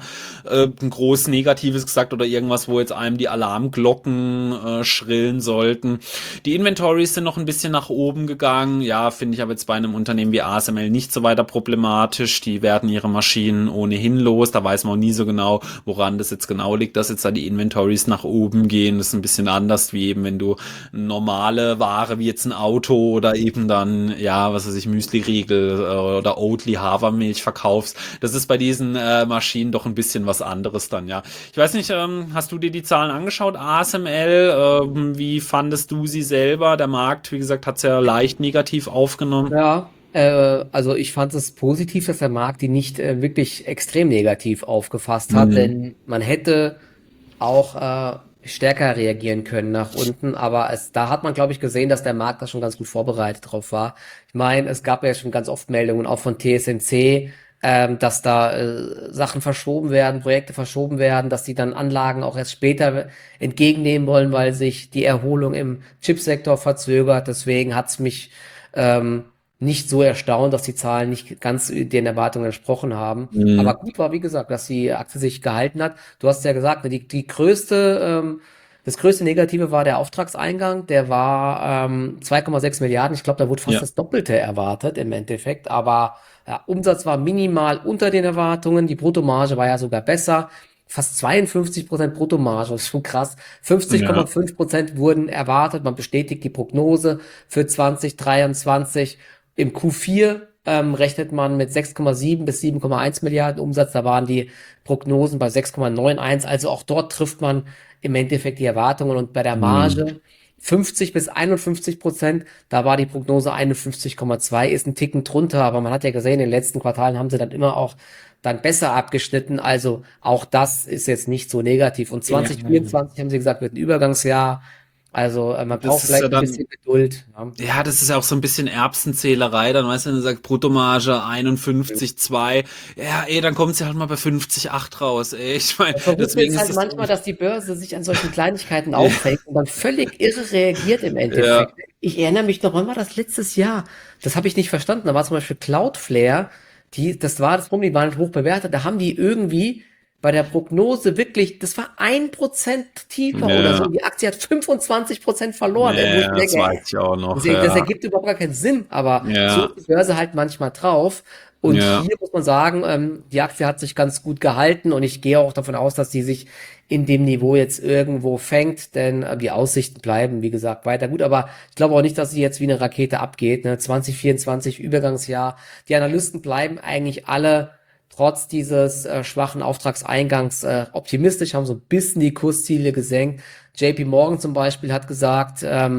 groß Negatives gesagt oder irgendwas, wo jetzt einem die Alarmglocken schrillen sollten. Die Inventories sind noch ein bisschen nach oben gegangen. Ja, finde ich aber jetzt bei einem Unternehmen wie ASML nicht so weiter problematisch. Die werden ihre Maschinen ohnehin los. Da weiß man auch nie so genau, woran das jetzt genau liegt, dass jetzt da die Inventories nach oben gehen. Das ist ein bisschen anders, wie eben wenn du normale Ware wie jetzt ein Auto oder eben dann, ja, was weiß ich, Müsli-Riegel oder Oatly Hafermilch verkaufst. Das ist bei diesen Maschinen doch ein bisschen was anderes dann, ja. Ich weiß nicht, hast du dir die Zahlen angeschaut, ASML? Wie fandest du sie selber? Der Markt, wie gesagt, hat es ja leicht negativ aufgenommen.
Ja, also ich fand es positiv, dass der Markt die nicht wirklich extrem negativ aufgefasst hat,
Mhm.
denn man hätte auch stärker reagieren können nach unten, aber da hat man, glaube ich, gesehen, dass der Markt da schon ganz gut vorbereitet drauf war. Ich meine, es gab ja schon ganz oft Meldungen, auch von TSMC, dass da Sachen verschoben werden, Projekte verschoben werden, dass die dann Anlagen auch erst später entgegennehmen wollen, weil sich die Erholung im Chipsektor verzögert. Deswegen hat's mich ähm, nicht so erstaunt, dass die Zahlen nicht ganz den Erwartungen entsprochen haben. Aber
Mhm.
gut war, wie gesagt, dass die Aktie sich gehalten hat. Du hast ja gesagt, ne, die größte, das größte Negative war der Auftragseingang. Der war 2,6 Milliarden. Ich glaube, da wurde fast
Ja,
das Doppelte erwartet im Endeffekt. Aber ja, Umsatz war minimal unter den Erwartungen. Die Bruttomarge war ja sogar besser. Fast 52% Bruttomarge, das ist schon krass.
ja,
50,5% wurden erwartet. Man bestätigt die Prognose für 2023. Im Q4 rechnet man mit 6,7 bis 7,1 Milliarden Umsatz. Da waren die Prognosen bei 6,91. Also auch dort trifft man im Endeffekt die Erwartungen. Und bei der
mhm.
Marge 50 bis 51%, da war die Prognose 51,2, ist ein Ticken drunter. Aber man hat ja gesehen, in den letzten Quartalen haben sie dann immer auch dann besser abgeschnitten. Also auch das ist jetzt nicht so negativ. Und
Ja.
2024 haben sie gesagt, wird ein Übergangsjahr. Also man
Das
braucht
ist ja
vielleicht ein
dann,
bisschen Geduld. Ja.
ja, das ist ja auch so ein bisschen Erbsenzählerei. Dann weißt du, wenn du sagst Bruttomarge 51,2, ja, ey, dann kommt sie halt mal bei 50,8 raus, ey. Ich meine,
Das Verrückte
deswegen
ist
ist
halt
es,
manchmal, dass die Börse sich an solchen Kleinigkeiten
ja,
aufhängt und dann völlig irre reagiert im
ja,
Endeffekt. Ich erinnere mich noch, wann war das letztes Jahr? Das habe ich nicht verstanden. Da war zum Beispiel Cloudflare, das war das Problem, die waren nicht hoch bewertet. Da haben die irgendwie bei der Prognose wirklich, das war 1% tiefer oder so.
ja,
Die Aktie hat 25% verloren, wo ich
ja,
mir
das
denke,
weiß ich auch noch,
das
ja,
ergibt überhaupt gar keinen Sinn, aber so
ja,
ist die Börse halt manchmal drauf. Und
ja.
hier muss man sagen, die Aktie hat sich ganz gut gehalten und ich gehe auch davon aus, dass die sich in dem Niveau jetzt irgendwo fängt, denn die Aussichten bleiben, wie gesagt, weiter gut. Aber ich glaube auch nicht, dass sie jetzt wie eine Rakete abgeht. Ne? 2024 Übergangsjahr. Die Analysten bleiben eigentlich alle trotz dieses schwachen Auftragseingangs optimistisch, haben so ein bisschen die Kursziele gesenkt. JP Morgan zum Beispiel hat gesagt,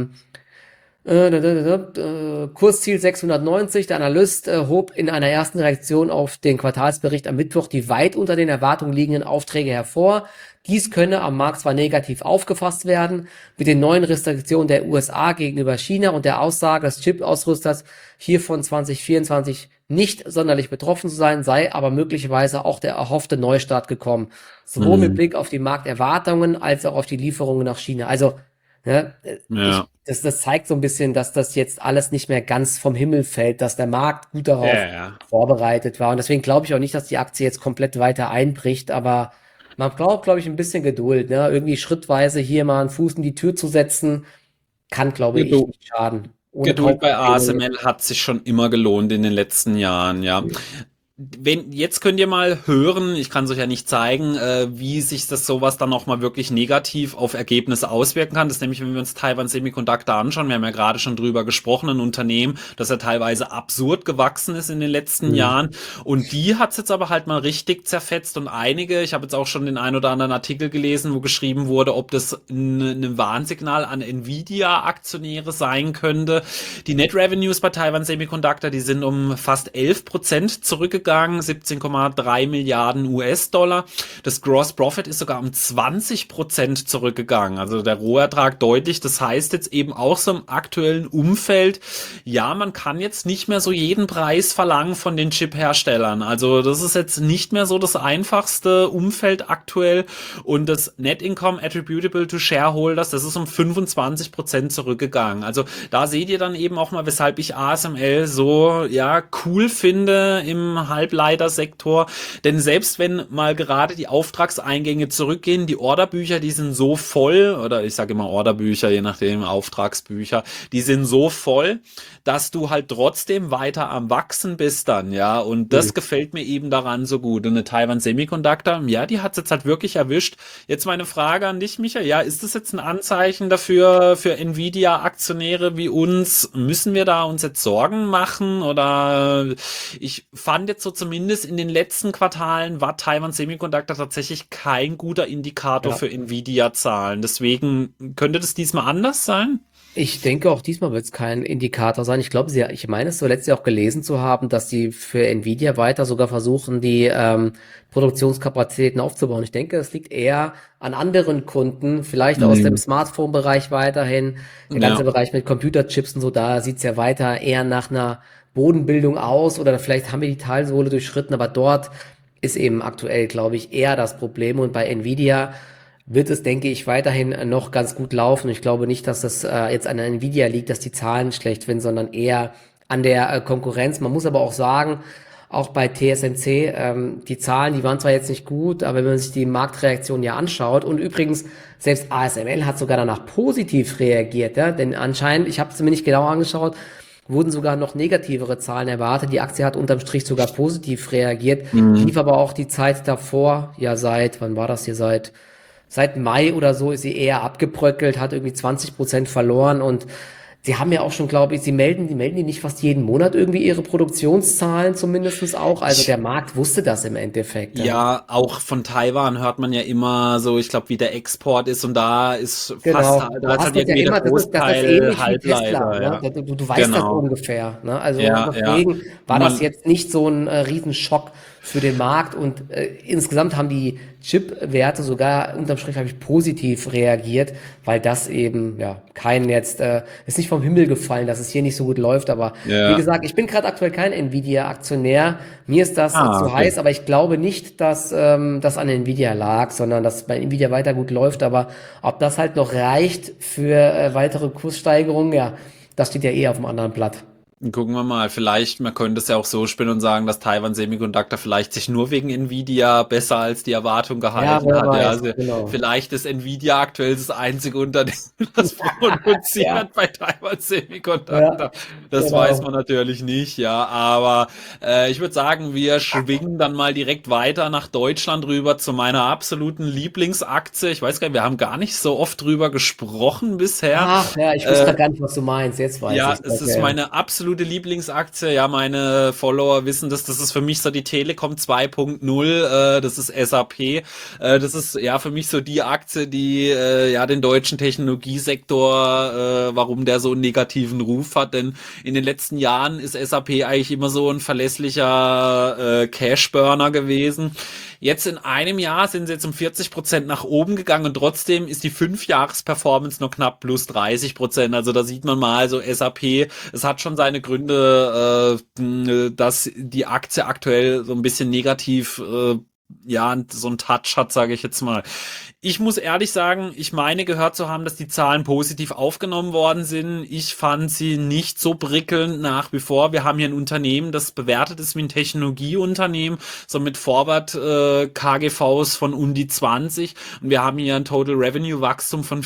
Kursziel 690. Der Analyst hob in einer ersten Reaktion auf den Quartalsbericht am Mittwoch die weit unter den Erwartungen liegenden Aufträge hervor. Dies könne am Markt zwar negativ aufgefasst werden, mit den neuen Restriktionen der USA gegenüber China und der Aussage des Chip-Ausrüsters hiervon 2024 nicht sonderlich betroffen zu sein, sei aber möglicherweise auch der erhoffte Neustart gekommen. Sowohl mit
Mhm.
Blick auf die Markterwartungen als auch auf die Lieferungen nach China. Also, ne,
Ja,
das zeigt so ein bisschen, dass das jetzt alles nicht mehr ganz vom Himmel fällt, dass der Markt gut
ja,
darauf
ja.
vorbereitet war. Und deswegen glaube ich auch nicht, dass die Aktie jetzt komplett weiter einbricht, aber Man braucht, glaube ich, ein bisschen Geduld, ne? Irgendwie schrittweise hier mal einen Fuß in die Tür zu setzen, kann, glaube ich, nicht schaden. Ohne
Geduld bei
Kaufempfehlung jetzt.
ASML hat sich schon immer gelohnt in den letzten Jahren, ja. Jetzt könnt ihr mal hören, ich kann es euch ja nicht zeigen, wie sich das sowas dann nochmal wirklich negativ auf Ergebnisse auswirken kann. Das ist nämlich, wenn wir uns Taiwan Semiconductor anschauen, wir haben ja gerade schon drüber gesprochen, ein Unternehmen, das ja teilweise absurd gewachsen ist in den letzten
Mhm.
Jahren. Und die hat es jetzt aber halt mal richtig zerfetzt und einige, ich habe jetzt auch schon den ein oder anderen Artikel gelesen, wo geschrieben wurde, ob das ein Warnsignal an Nvidia-Aktionäre sein könnte. Die Net Revenues bei Taiwan Semiconductor, die sind um fast 11% zurückgegangen, 17,3 Milliarden US-Dollar. Das Gross Profit ist sogar um 20% zurückgegangen. Also der Rohertrag deutlich. Das heißt jetzt eben auch so im aktuellen Umfeld, ja, man kann jetzt nicht mehr so jeden Preis verlangen von den Chip-Herstellern. Also das ist jetzt nicht mehr so das einfachste Umfeld aktuell. Und das Net Income Attributable to Shareholders, das ist um 25% zurückgegangen. Also da seht ihr dann eben auch mal, weshalb ich ASML so, ja, cool finde im Halbleitersektor. Denn selbst wenn mal gerade die Auftragseingänge zurückgehen, die Orderbücher, die sind so voll, oder ich sage immer Orderbücher, je nachdem, Auftragsbücher, die sind so voll, dass du halt trotzdem weiter am Wachsen bist dann, ja. Und
Mhm.
das gefällt mir eben daran so gut. Und eine Taiwan Semiconductor, ja, die hat's jetzt halt wirklich erwischt. Jetzt meine Frage an dich, Michael. Ja, ist das jetzt ein Anzeichen dafür, für Nvidia-Aktionäre wie uns? Müssen wir da uns jetzt Sorgen machen? Oder ich fand jetzt so zumindest in den letzten Quartalen war Taiwan Semiconductor tatsächlich kein guter Indikator
Ja.
für Nvidia-Zahlen. Deswegen könnte das diesmal anders sein?
Ich denke, auch diesmal wird es kein Indikator sein. Ich glaube, ich meine es so letztes Jahr auch gelesen zu haben, dass sie für Nvidia weiter sogar versuchen, die Produktionskapazitäten aufzubauen. Ich denke, es liegt eher an anderen Kunden, vielleicht aus dem
Mhm.
Smartphone-Bereich weiterhin, der ganze
Ja.
Bereich mit Computerchips und so, da sieht es ja weiter eher nach einer Bodenbildung aus oder vielleicht haben wir die Talsohle durchschritten, aber dort ist eben aktuell, glaube ich, eher das Problem. Und bei Nvidia wird es, denke ich, weiterhin noch ganz gut laufen. Ich glaube nicht, dass das jetzt an der Nvidia liegt, dass die Zahlen schlecht sind, sondern eher an der Konkurrenz. Man muss aber auch sagen, auch bei TSMC, die Zahlen, die waren zwar jetzt nicht gut, aber wenn man sich die Marktreaktion ja anschaut und übrigens selbst ASML hat sogar danach positiv reagiert, ja, denn anscheinend, ich habe es mir nicht genau angeschaut, wurden sogar noch negativere Zahlen erwartet. Die Aktie hat unterm Strich sogar positiv reagiert, lief
Mhm.
aber auch die Zeit davor, ja wann war das hier, seit Mai oder so ist sie eher abgebröckelt, hat irgendwie 20% verloren und sie haben ja auch schon, glaube ich, die melden die nicht fast jeden Monat irgendwie ihre Produktionszahlen zumindestens auch. Also
Ich
der Markt wusste das im Endeffekt, ja.
Ja, auch von Taiwan hört man ja immer so, ich glaube, wie der Export ist und da ist fast,
Genau.
da
Du
ist halt
hast das ja
irgendwie der
immer, das ist
Großteil
ähnlich wie Tesla,
Halbleiter,
ne?
ja.
Du weißt das
Genau.
ungefähr, ne? Also
Ja, ja.
deswegen war
Und
das
man,
jetzt nicht so ein Riesenschock für den Markt und insgesamt haben die Chip-Werte sogar unterm Strich, habe ich, positiv reagiert, weil das eben, ja, ist nicht vom Himmel gefallen, dass es hier nicht so gut läuft, aber wie
ja.
gesagt, ich bin gerade aktuell kein Nvidia-Aktionär, mir ist das
Ah,
zu
okay.
heiß, aber ich glaube nicht, dass das an Nvidia lag, sondern dass bei Nvidia weiter gut läuft, aber ob das halt noch reicht für weitere Kurssteigerungen, ja, das steht ja eh auf dem anderen Blatt.
Gucken wir mal, vielleicht, man könnte es ja auch so spinnen und sagen, dass Taiwan Semiconductor vielleicht sich nur wegen Nvidia besser als die Erwartung
Ja,
gehalten
wer
hat. Ja,
weiß,
also
genau.
vielleicht ist Nvidia aktuell das einzige Unternehmen, das
Ja,
produziert bei Taiwan
ja,
Semiconductor. Das weiß
genau.
man natürlich nicht, ja. Aber ich würde sagen, wir schwingen dann mal direkt weiter nach Deutschland rüber zu meiner absoluten Lieblingsaktie. Ich weiß gar nicht, wir haben gar nicht so oft drüber gesprochen bisher.
Ach ja, ich wusste
Äh,
gerade gar nicht, was du meinst. Jetzt weiß
ja,
ich.
es ist
Okay.
meine absolute Lieblingsaktie. Ja, meine Follower wissen das. Das ist für mich so die Telekom 2.0. Das ist SAP. Das ist ja für mich so die Aktie, die ja den deutschen Technologiesektor, warum der so einen negativen Ruf hat. Denn in den letzten Jahren ist SAP eigentlich immer so ein verlässlicher Cashburner gewesen. Jetzt in einem Jahr sind sie jetzt um 40% nach oben gegangen und trotzdem ist die 5-Jahres-Performance nur knapp plus 30%. Also da sieht man mal so SAP, es hat schon seine Gründe, dass die Aktie aktuell so ein bisschen negativ ja, so ein Touch hat, sage ich jetzt mal. Ich muss ehrlich sagen, ich meine gehört zu haben, dass die Zahlen positiv aufgenommen worden sind. Ich fand sie nicht so prickelnd nach wie vor. Wir haben hier ein Unternehmen, das bewertet ist wie ein Technologieunternehmen, so mit Forward KGVs von um die 20 und wir haben hier ein Total Revenue Wachstum von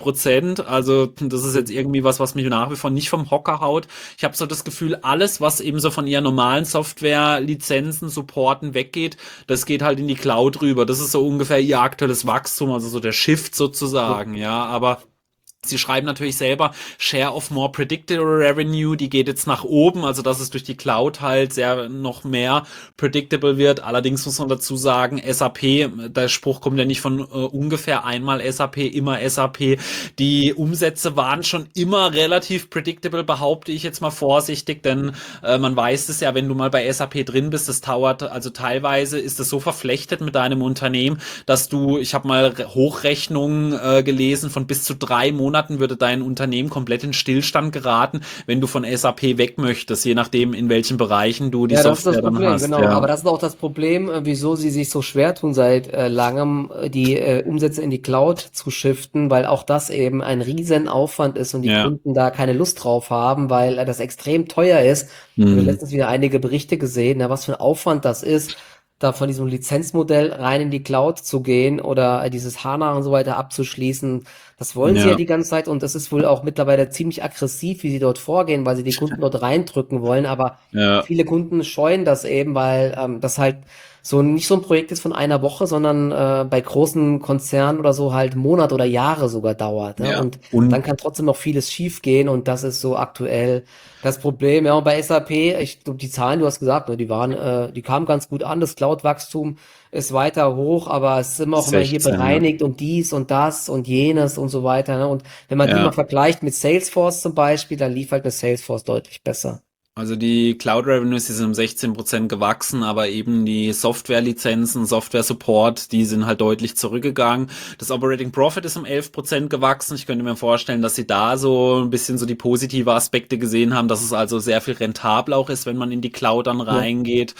4%. Also das ist jetzt irgendwie was mich nach wie vor nicht vom Hocker haut. Ich habe so das Gefühl, alles, was eben so von ihren normalen Software-Lizenzen, Supporten weggeht, das geht halt in die Cloud rüber. Das ist so ungefähr ihr aktuelles Wachstum, also so der Shift sozusagen, ja, aber sie schreiben natürlich selber, Share of more predictable revenue, die geht jetzt nach oben, also dass es durch die Cloud halt sehr noch mehr predictable wird. Allerdings muss man dazu sagen, SAP, der Spruch kommt ja nicht von ungefähr einmal SAP, immer SAP. Die Umsätze waren schon immer relativ predictable, behaupte ich jetzt mal vorsichtig, denn man weiß es ja, wenn du mal bei SAP drin bist, das dauert, also teilweise ist es so verflechtet mit deinem Unternehmen, dass du, ich habe mal Hochrechnungen gelesen, von bis zu 3 Monaten würde dein Unternehmen komplett in Stillstand geraten, wenn du von SAP weg möchtest, je nachdem, in welchen Bereichen du die
Ja, das ist das
Software dann
Problem,
hast,
genau. Aber
ja.
das ist auch das Problem, wieso sie sich so schwer tun, seit langem die Umsätze in die Cloud zu shiften, weil auch das eben ein Riesenaufwand ist und die
Ja.
Kunden da keine Lust drauf haben, weil das extrem teuer ist. Ich habe
Mhm.
letztens wieder einige Berichte gesehen, na, was für ein Aufwand das ist, da von diesem Lizenzmodell rein in die Cloud zu gehen oder dieses HANA und so weiter abzuschließen. Das wollen sie ja
Ja.
die ganze Zeit und das ist wohl auch mittlerweile ziemlich aggressiv, wie sie dort vorgehen, weil sie die Kunden dort reindrücken wollen. Aber
Ja.
viele Kunden scheuen das eben, weil das halt so nicht so ein Projekt ist von einer Woche, sondern bei großen Konzernen oder so halt Monate oder Jahre sogar dauert. Ne?
Ja.
Und dann
Und
kann trotzdem noch vieles schief gehen und das ist so aktuell das Problem. Ja, und bei SAP, die Zahlen, du hast gesagt, ne, die kamen ganz gut an. Das Cloud-Wachstum ist weiter hoch, aber es ist immer auch immer hier
16, ja.
bereinigt und dies und das und jenes und so weiter. Ne? Und wenn man die mal
Ja.
vergleicht mit Salesforce zum Beispiel, dann lief halt eine Salesforce deutlich besser.
Also die Cloud Revenues, die sind um 16% gewachsen, aber eben die Software-Lizenzen, Software-Support, die sind halt deutlich zurückgegangen. Das Operating Profit ist um 11% gewachsen. Ich könnte mir vorstellen, dass sie da so ein bisschen so die positive Aspekte gesehen haben, dass es also sehr viel rentabler auch ist, wenn man in die Cloud dann
Ja.
reingeht.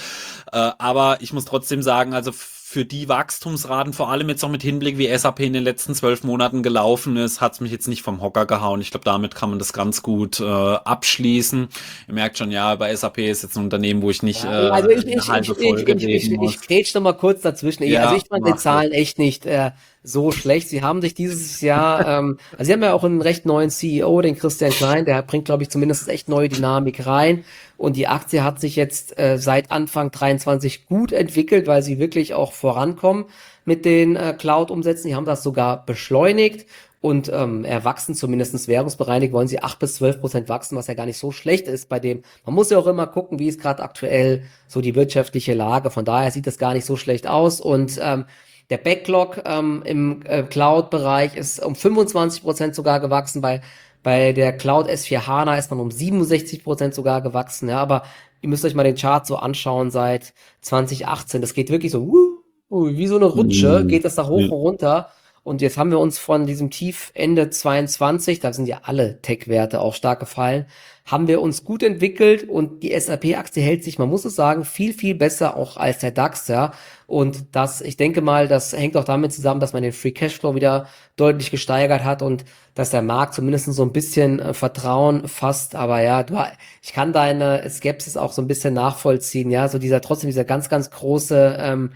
Aber ich muss trotzdem sagen, also für die Wachstumsraten, vor allem jetzt auch mit Hinblick, wie SAP in den letzten 12 Monaten gelaufen ist, hat es mich jetzt nicht vom Hocker gehauen. Ich glaube, damit kann man das ganz gut abschließen. Ihr merkt schon, ja, bei SAP ist jetzt ein Unternehmen, wo ich nicht
Ja, also
eine halbe Folge reden
ich
muss.
grätsch noch mal kurz dazwischen. Also
Ja,
ich fand die
mach das.
Zahlen echt nicht so schlecht. Sie haben sich dieses Jahr, also sie haben ja auch einen recht neuen CEO, den Christian Klein, der bringt, glaube ich, zumindest echt neue Dynamik rein. Und die Aktie hat sich jetzt seit Anfang 23 gut entwickelt, weil sie wirklich auch vorankommen mit den Cloud-Umsätzen. Die haben das sogar beschleunigt. Und erwachsen, zumindest währungsbereinigt, wollen sie 8 bis 12% wachsen, was ja gar nicht so schlecht ist bei dem. Man muss ja auch immer gucken, wie ist gerade aktuell so die wirtschaftliche Lage. Von daher sieht das gar nicht so schlecht aus. Und der Backlog im Cloud-Bereich ist um 25% sogar gewachsen. Bei der Cloud S4 HANA ist man um 67% sogar gewachsen. Ja, aber ihr müsst euch mal den Chart so anschauen seit 2018. Das geht wirklich so, wie so eine Rutsche,
Mhm.
geht das da hoch
Ja.
und runter. Und jetzt haben wir uns von diesem Tief Ende 22, da sind ja alle Tech-Werte auch stark gefallen, haben wir uns gut entwickelt und die SAP-Aktie hält sich, man muss es sagen, viel, viel besser auch als der DAX, ja. Und das, ich denke mal, das hängt auch damit zusammen, dass man den Free Cashflow wieder deutlich gesteigert hat und dass der Markt zumindest so ein bisschen Vertrauen fasst. Aber ja, ich kann deine Skepsis auch so ein bisschen nachvollziehen, ja. So trotzdem dieser ganz, ganz große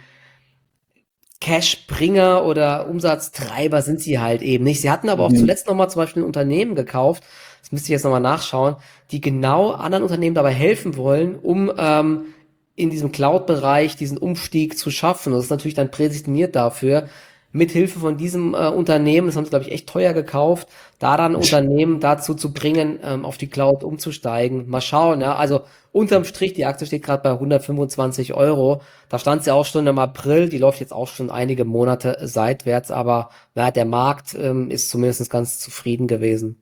Cashbringer oder Umsatztreiber sind sie halt eben nicht. Sie hatten aber auch
Mhm.
zuletzt nochmal zum Beispiel ein Unternehmen gekauft, das müsste ich jetzt nochmal nachschauen, die genau anderen Unternehmen dabei helfen wollen, um in diesem Cloud-Bereich diesen Umstieg zu schaffen. Und das ist natürlich dann prädestiniert dafür, mit Hilfe von diesem Unternehmen, das haben sie, glaube ich, echt teuer gekauft, da dann Unternehmen dazu zu bringen, auf die Cloud umzusteigen. Mal schauen, ja. Also unterm Strich, die Aktie steht gerade bei 125 Euro. Da stand sie auch schon im April, die läuft jetzt auch schon einige Monate seitwärts, aber ja, der Markt ist zumindest ganz zufrieden gewesen.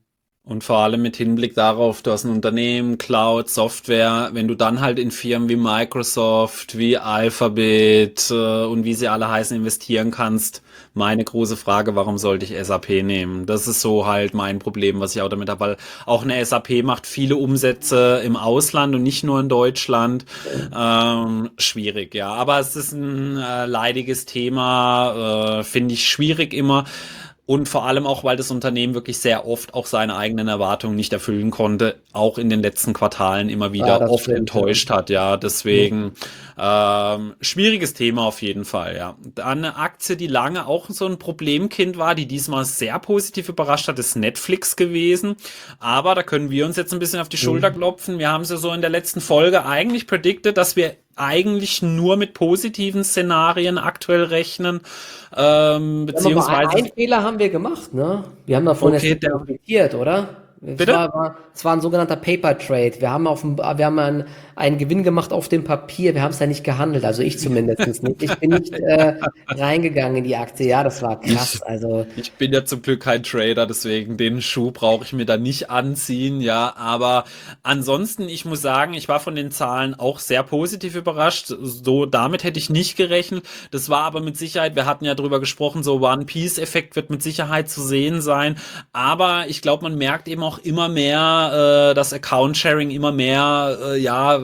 Und vor allem mit Hinblick darauf, du hast ein Unternehmen, Cloud, Software, wenn du dann halt in Firmen wie Microsoft, wie Alphabet und wie sie alle heißen investieren kannst, meine große Frage, warum sollte ich SAP nehmen? Das ist so halt mein Problem, was ich auch damit habe, weil auch eine SAP macht viele Umsätze im Ausland und nicht nur in Deutschland. Schwierig, ja. Aber es ist ein leidiges Thema, finde ich schwierig immer. Und vor allem auch, weil das Unternehmen wirklich sehr oft auch seine eigenen Erwartungen nicht erfüllen konnte, auch in den letzten Quartalen immer
Ja,
wieder
das
oft
stimmt, ja.
enttäuscht hat. Ja,
Ja.
deswegen schwieriges Thema auf jeden Fall. Ja, eine Aktie, die lange auch so ein Problemkind war, die diesmal sehr positiv überrascht hat, ist Netflix gewesen. Aber da können wir uns jetzt ein bisschen auf die Schulter
Mhm.
klopfen. Wir haben es ja so in der letzten Folge eigentlich predicted, dass wir eigentlich nur mit positiven Szenarien aktuell rechnen,
Ja, aber
beziehungsweise
einen Fehler haben wir gemacht, ne? Wir haben davon jetzt
okay,
nicht
der
profitiert, oder?
bitte?
Es war ein sogenannter Paper Trade. Wir haben einen Gewinn gemacht auf dem Papier. Wir haben es ja nicht gehandelt. Also ich zumindest nicht. Ich bin nicht reingegangen in die Aktie. Ja, das war
Ich,
krass. Also,
ich bin ja zum Glück kein Trader, deswegen den Schuh brauche ich mir da nicht anziehen, ja. Aber ansonsten, ich muss sagen, ich war von den Zahlen auch sehr positiv überrascht. So, damit hätte ich nicht gerechnet. Das war aber mit Sicherheit, wir hatten ja drüber gesprochen, so One Piece-Effekt wird mit Sicherheit zu sehen sein. Aber ich glaube, man merkt eben auch immer mehr, dass Account-Sharing immer mehr, ja,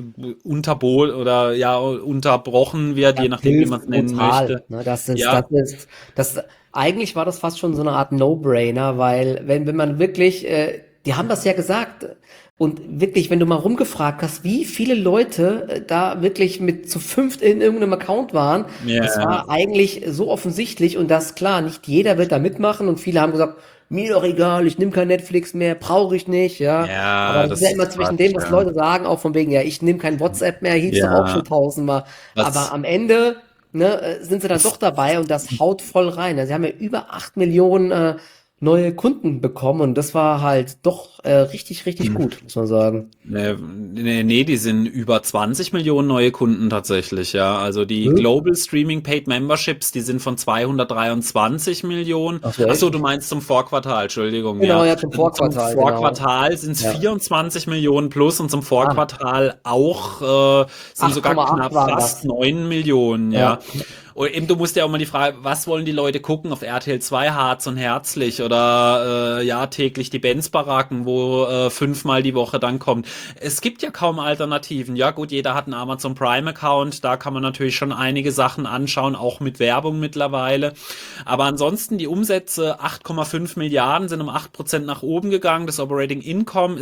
unterbrochen wird,
das
je nachdem, wie man es
hilft
nennen
brutal.
möchte.
Ne?
Ja,
Eigentlich war das fast schon so eine Art No-Brainer, weil wenn man wirklich, die haben das ja gesagt. Und wirklich, wenn du mal rumgefragt hast, wie viele Leute da wirklich mit zu fünft in irgendeinem Account waren, das
ja,
war eigentlich so offensichtlich und das klar, nicht jeder wird da mitmachen und viele haben gesagt, mir doch egal, ich nehme kein Netflix mehr, brauche ich nicht, ja. Aber
ja,
das ist
das
ja immer
ist
zwischen dem,
Quatsch,
was
ja.
Leute sagen, auch von wegen, ja, ich nehme kein WhatsApp mehr, hieß doch auch schon
Ja,
tausendmal. Aber
was,
am Ende, ne, sind sie dann doch dabei und das haut voll rein. Also sie haben ja über 8 Millionen neue Kunden bekommen und das war halt doch richtig, richtig gut, muss man sagen.
nee, die sind über 20 Millionen neue Kunden tatsächlich, ja. Also die
Hm?
Global Streaming Paid Memberships, die sind von 223 Millionen.
Ach so,
Ach so,
echt?
du meinst zum Vorquartal, Entschuldigung,
Genau,
ja.
ja, zum
Also zum
Vorquartal, genau.
Vorquartal sind es
Ja.
24 Millionen plus und zum
Ah,
Vorquartal auch sind sogar
8,8
knapp
waren
fast
das.
9 Millionen, ja.
Ja.
Und eben, du musst ja auch mal die Frage, was wollen die Leute gucken auf RTL 2 Harz und Herzlich oder ja, täglich die Benz-Baracken, wo fünfmal die Woche dann kommt. Es gibt ja kaum Alternativen. Ja gut, jeder hat einen Amazon Prime-Account, da kann man natürlich schon einige Sachen anschauen, auch mit Werbung mittlerweile. Aber ansonsten die Umsätze 8,5 Milliarden sind um 8% nach oben gegangen. Das Operating Income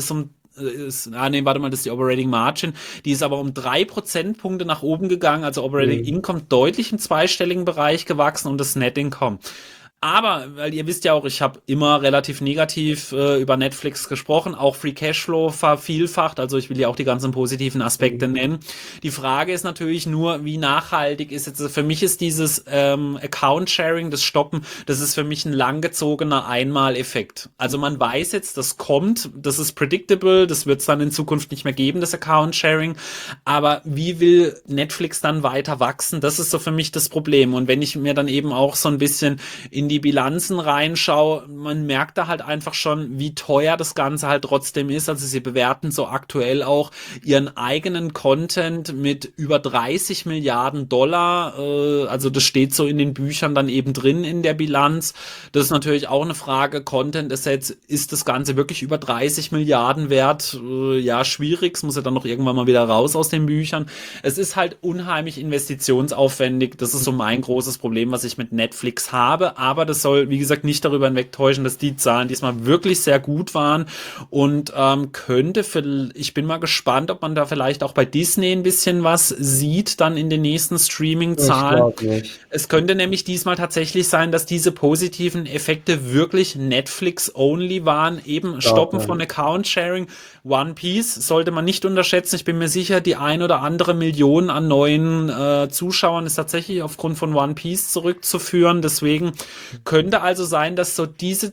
nee, warte mal, das ist die Operating Margin. Die ist aber um 3 Prozentpunkte nach oben gegangen. Also Operating
Hm.
Income deutlich im zweistelligen Bereich gewachsen und das Net Income. Aber, weil ihr wisst ja auch, ich habe immer relativ negativ über Netflix gesprochen, auch Free Cashflow vervielfacht, also ich will ja auch die ganzen positiven Aspekte
Hm.
nennen. Die Frage ist natürlich nur, wie nachhaltig ist jetzt, für mich ist dieses Account-Sharing, das Stoppen, das ist für mich ein langgezogener Einmaleffekt. Also man weiß jetzt, das kommt, das ist predictable, das wird es dann in Zukunft nicht mehr geben, das Account-Sharing, aber wie will Netflix dann weiter wachsen? Das ist so für mich das Problem. Und wenn ich mir dann eben auch so ein bisschen in die Bilanzen reinschaue, man merkt da halt einfach schon, wie teuer das Ganze halt trotzdem ist. Also sie bewerten so aktuell auch ihren eigenen Content mit über 30 Milliarden Dollar. Also das steht so in den Büchern dann eben drin in der Bilanz. Das ist natürlich auch eine Frage. Content Assets, ist das Ganze wirklich über 30 Milliarden wert? Ja, schwierig. Es muss ja dann noch irgendwann mal wieder raus aus den Büchern. Es ist halt unheimlich investitionsaufwendig. Das ist so mein großes Problem, was ich mit Netflix habe. Aber das soll, wie gesagt, nicht darüber hinwegtäuschen, dass die Zahlen diesmal wirklich sehr gut waren und ich bin mal gespannt, ob man da vielleicht auch bei Disney ein bisschen was sieht dann in den nächsten
Ich
Streaming-Zahlen.
glaube nicht.
Es könnte nämlich diesmal tatsächlich sein, dass diese positiven Effekte wirklich Netflix-only waren. Eben
Ich glaube
Stoppen von
nicht.
Account-Sharing. One Piece sollte man nicht unterschätzen. Ich bin mir sicher, die ein oder andere Million an neuen Zuschauern ist tatsächlich aufgrund von One Piece zurückzuführen. Deswegen könnte also sein, dass so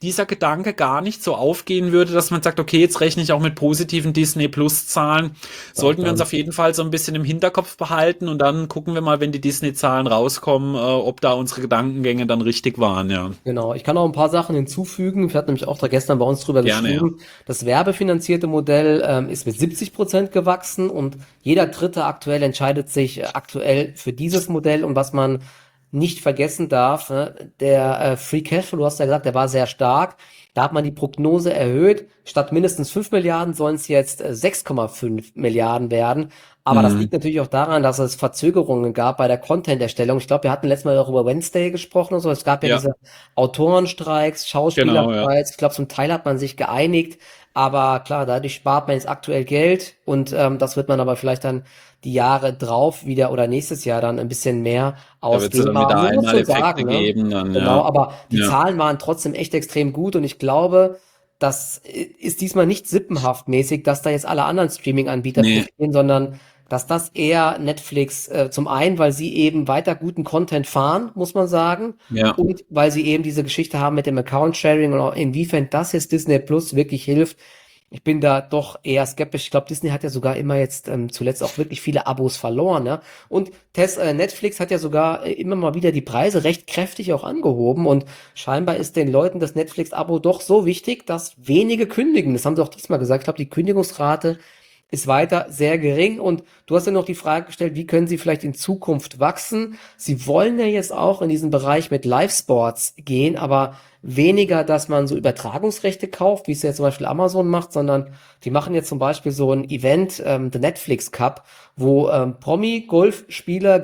dieser Gedanke gar nicht so aufgehen würde, dass man sagt, okay, jetzt rechne ich auch mit positiven Disney Plus Zahlen, sollten wir uns
Dann.
auf jeden Fall so ein bisschen im Hinterkopf behalten und dann gucken wir mal, wenn die Disney Zahlen rauskommen, ob da unsere Gedankengänge dann richtig waren, ja.
Genau, ich kann auch ein paar Sachen hinzufügen. Wir hatten nämlich auch da gestern bei uns drüber
Gerne, ja.
geschrieben. Das werbefinanzierte Modell ist mit 70% gewachsen und jeder Dritte aktuell entscheidet sich aktuell für dieses Modell. Und was man nicht vergessen darf, ne, der Free Cashflow, du hast ja gesagt, der war sehr stark. Da hat man die Prognose erhöht. Statt mindestens 5 Milliarden sollen es jetzt 6,5 Milliarden werden. Aber das liegt
Mhm.
natürlich auch daran, dass es Verzögerungen gab bei der Content-Erstellung. Ich glaube, wir hatten letztes Mal auch über Wednesday gesprochen und so. Es gab ja
Ja,
diese Autorenstreiks,
genau, ja.
Schauspielerstreiks. Ich glaube, zum Teil hat man sich geeinigt. Aber klar, dadurch spart man jetzt aktuell Geld und das wird man aber vielleicht dann die Jahre drauf wieder oder nächstes Jahr dann ein bisschen mehr
Da wird es
ausgeben.
dann
Aber
wieder
man muss schon
Einmaleffekte
sagen, ne?
geben, dann,
Genau,
ja.
aber die
Ja.
Zahlen waren trotzdem echt extrem gut und ich glaube, das ist diesmal nicht sippenhaft mäßig, dass da jetzt alle anderen Streaming-Anbieter
Nee,
profitieren, sondern dass das eher Netflix zum einen, weil sie eben weiter guten Content fahren, muss man sagen,
ja.
und weil sie eben diese Geschichte haben mit dem Account-Sharing und auch inwiefern das jetzt Disney Plus wirklich hilft. Ich bin da doch eher skeptisch. Ich glaube, Disney hat ja sogar immer jetzt zuletzt auch wirklich viele Abos verloren, ja. Und Netflix hat ja sogar immer mal wieder die Preise recht kräftig auch angehoben und scheinbar ist den Leuten das Netflix-Abo doch so wichtig, dass wenige kündigen. Das haben sie auch diesmal gesagt. Ich glaube, die Kündigungsrate ist weiter sehr gering. Und du hast ja noch die Frage gestellt, wie können sie vielleicht in Zukunft wachsen? Sie wollen ja jetzt auch in diesen Bereich mit Live-Sports gehen, aber weniger, dass man so Übertragungsrechte kauft, wie es ja zum Beispiel Amazon macht, sondern die machen jetzt zum Beispiel so ein Event, The Netflix Cup, wo Promi-Golfspieler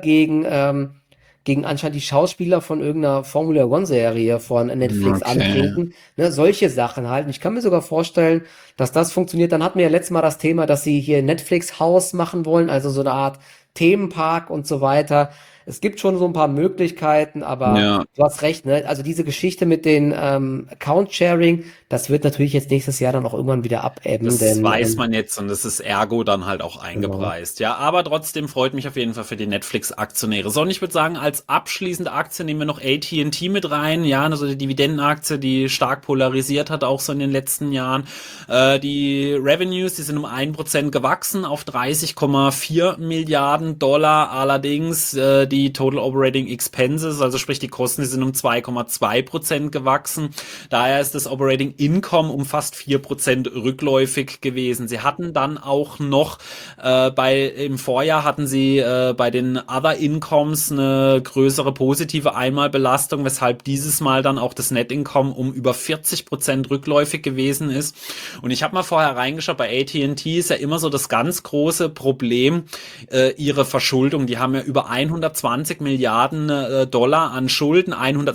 gegen anscheinend die Schauspieler von irgendeiner Formula One-Serie von Netflix
Okay.
antreten. Ne, solche Sachen halt. Und ich kann mir sogar vorstellen, dass das funktioniert. Dann hatten wir ja letztes Mal das Thema, dass sie hier Netflix-Haus machen wollen, also so eine Art Themenpark und so weiter. Es gibt schon so ein paar Möglichkeiten, aber
Ja.
du hast recht, ne? Also diese Geschichte mit den Account-Sharing, das wird natürlich jetzt nächstes Jahr dann auch irgendwann wieder abebben,
Das
denn
weiß man jetzt und das ist ergo dann halt auch
genau.
eingepreist. Ja, aber trotzdem freut mich auf jeden Fall für die Netflix-Aktionäre. So, und ich würde sagen, als abschließende Aktie nehmen wir noch AT&T mit rein. Ja, also die Dividendenaktie, die stark polarisiert hat, auch so in den letzten Jahren. Die Revenues, die sind um 1% gewachsen auf 30,4 Milliarden Dollar. Allerdings die Total Operating Expenses, also sprich die Kosten, die sind um 2,2% gewachsen. Daher ist das Operating Income um fast 4% rückläufig gewesen. Sie hatten dann auch noch im Vorjahr hatten sie bei den Other Incomes eine größere positive Einmalbelastung, weshalb dieses Mal dann auch das Net Income um über 40% rückläufig gewesen ist. Und ich habe mal vorher reingeschaut, bei AT&T ist ja immer so das ganz große Problem, ihre Verschuldung. Die haben ja über 120 Milliarden Dollar an Schulden,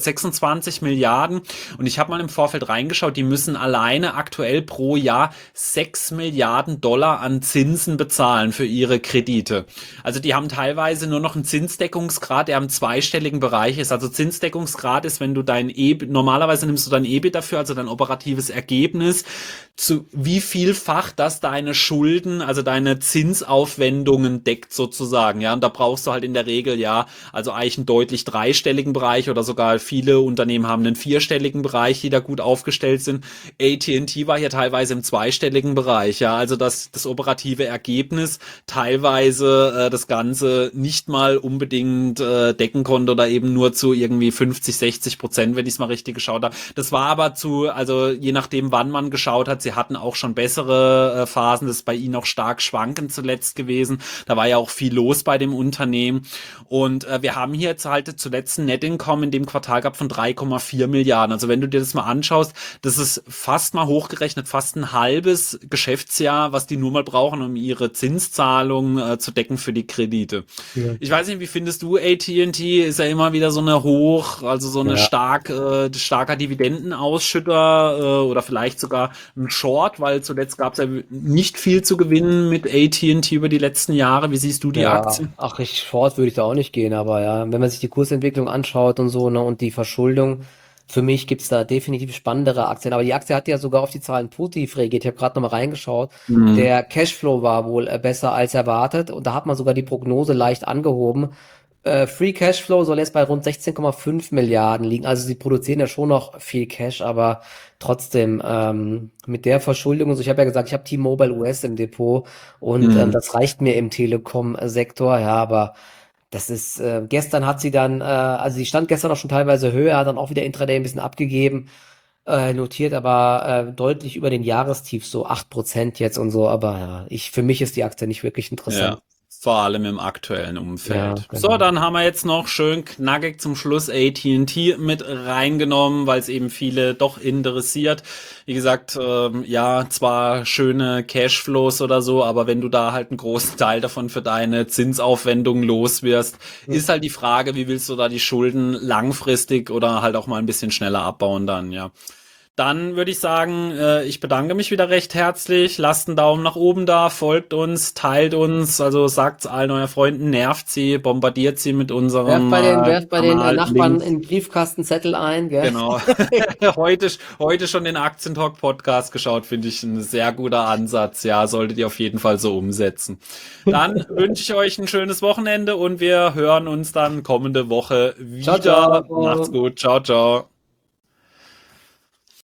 126 Milliarden. Und ich habe mal im Vorfeld reingeschaut, die müssen alleine aktuell pro Jahr 6 Milliarden Dollar an Zinsen bezahlen für ihre Kredite. Also die haben teilweise nur noch einen Zinsdeckungsgrad, der im zweistelligen Bereich ist. Also Zinsdeckungsgrad ist, wenn du normalerweise nimmst du dein EBIT dafür, also dein operatives Ergebnis, zu wie vielfach das deine Schulden, also deine Zinsaufwendungen deckt sozusagen, ja, und da brauchst du halt in der Regel, ja, also eigentlich einen deutlich dreistelligen Bereich oder sogar viele Unternehmen haben einen vierstelligen Bereich, die da gut aufgestellt sind. AT&T war hier teilweise im zweistelligen Bereich, ja, also das operative Ergebnis teilweise das Ganze nicht mal unbedingt decken konnte oder eben nur zu irgendwie 50-60%, wenn ich es mal richtig geschaut habe. Das war aber also je nachdem, wann man geschaut hat, sie hatten auch schon bessere Phasen, das ist bei ihnen auch stark schwankend zuletzt gewesen. Da war ja auch viel los bei dem Unternehmen. Und wir haben hier jetzt halt zuletzt ein Net Income in dem Quartal gehabt von 3,4 Milliarden. Also wenn du dir das mal anschaust, das ist fast mal hochgerechnet, fast ein halbes Geschäftsjahr, was die nur mal brauchen, um ihre Zinszahlungen zu decken für die Kredite.
Ja.
Ich weiß nicht, wie findest du AT&T? Ist ja immer wieder so eine also so eine
Ja.
starker Dividendenausschütter oder vielleicht sogar ein Short, weil zuletzt gab es ja nicht viel zu gewinnen mit AT&T über die letzten Jahre. Wie siehst du die
Ja,
Aktie?
ach, richtig Short würde ich da auch nicht gehen, aber ja, wenn man sich die Kursentwicklung anschaut und so, ne, und die Verschuldung, für mich gibt's da definitiv spannendere Aktien. Aber die Aktie hat ja sogar auf die Zahlen positiv reagiert. Ich habe gerade nochmal reingeschaut.
Hm.
Der Cashflow war wohl besser als erwartet und da hat man sogar die Prognose leicht angehoben. Free Cashflow soll jetzt bei rund 16,5 Milliarden liegen. Also sie produzieren ja schon noch viel Cash, aber trotzdem mit der Verschuldung und so. Ich habe ja gesagt, ich habe T-Mobile US im Depot und
Hm.
das reicht mir im Telekom-Sektor. Ja, aber das ist, gestern hat sie dann, also sie stand gestern auch schon teilweise höher, hat dann auch wieder Intraday ein bisschen abgegeben, notiert aber deutlich über den Jahrestief, so 8% jetzt und so. Aber ja, für mich ist die Aktie nicht wirklich
Ja,
interessant.
vor allem im aktuellen
Ja,
Umfeld. So,
genau.
dann haben wir jetzt noch schön knackig zum Schluss AT&T mit reingenommen, weil es eben viele doch interessiert. Wie gesagt, ja, zwar schöne Cashflows oder so, aber wenn du da halt einen großen Teil davon für deine Zinsaufwendungen los wirst, ist halt die Frage, wie willst du da die Schulden langfristig oder halt auch mal ein bisschen schneller abbauen dann, ja. Dann würde ich sagen, ich bedanke mich wieder recht herzlich. Lasst einen Daumen nach oben da, folgt uns, teilt uns, also sagt's allen euren Freunden, nervt sie, bombardiert sie mit unserem
Werft bei den
Kanal,
Nachbarn
Links.
in den Briefkastenzettel ein, gell?
Genau. Heute schon den Aktientalk Podcast geschaut, finde ich ein sehr guter Ansatz. Ja, solltet ihr auf jeden Fall so umsetzen. Dann wünsche ich euch ein schönes Wochenende und wir hören uns dann kommende Woche
Ciao,
wieder. Macht's
ciao.
gut. Ciao, ciao.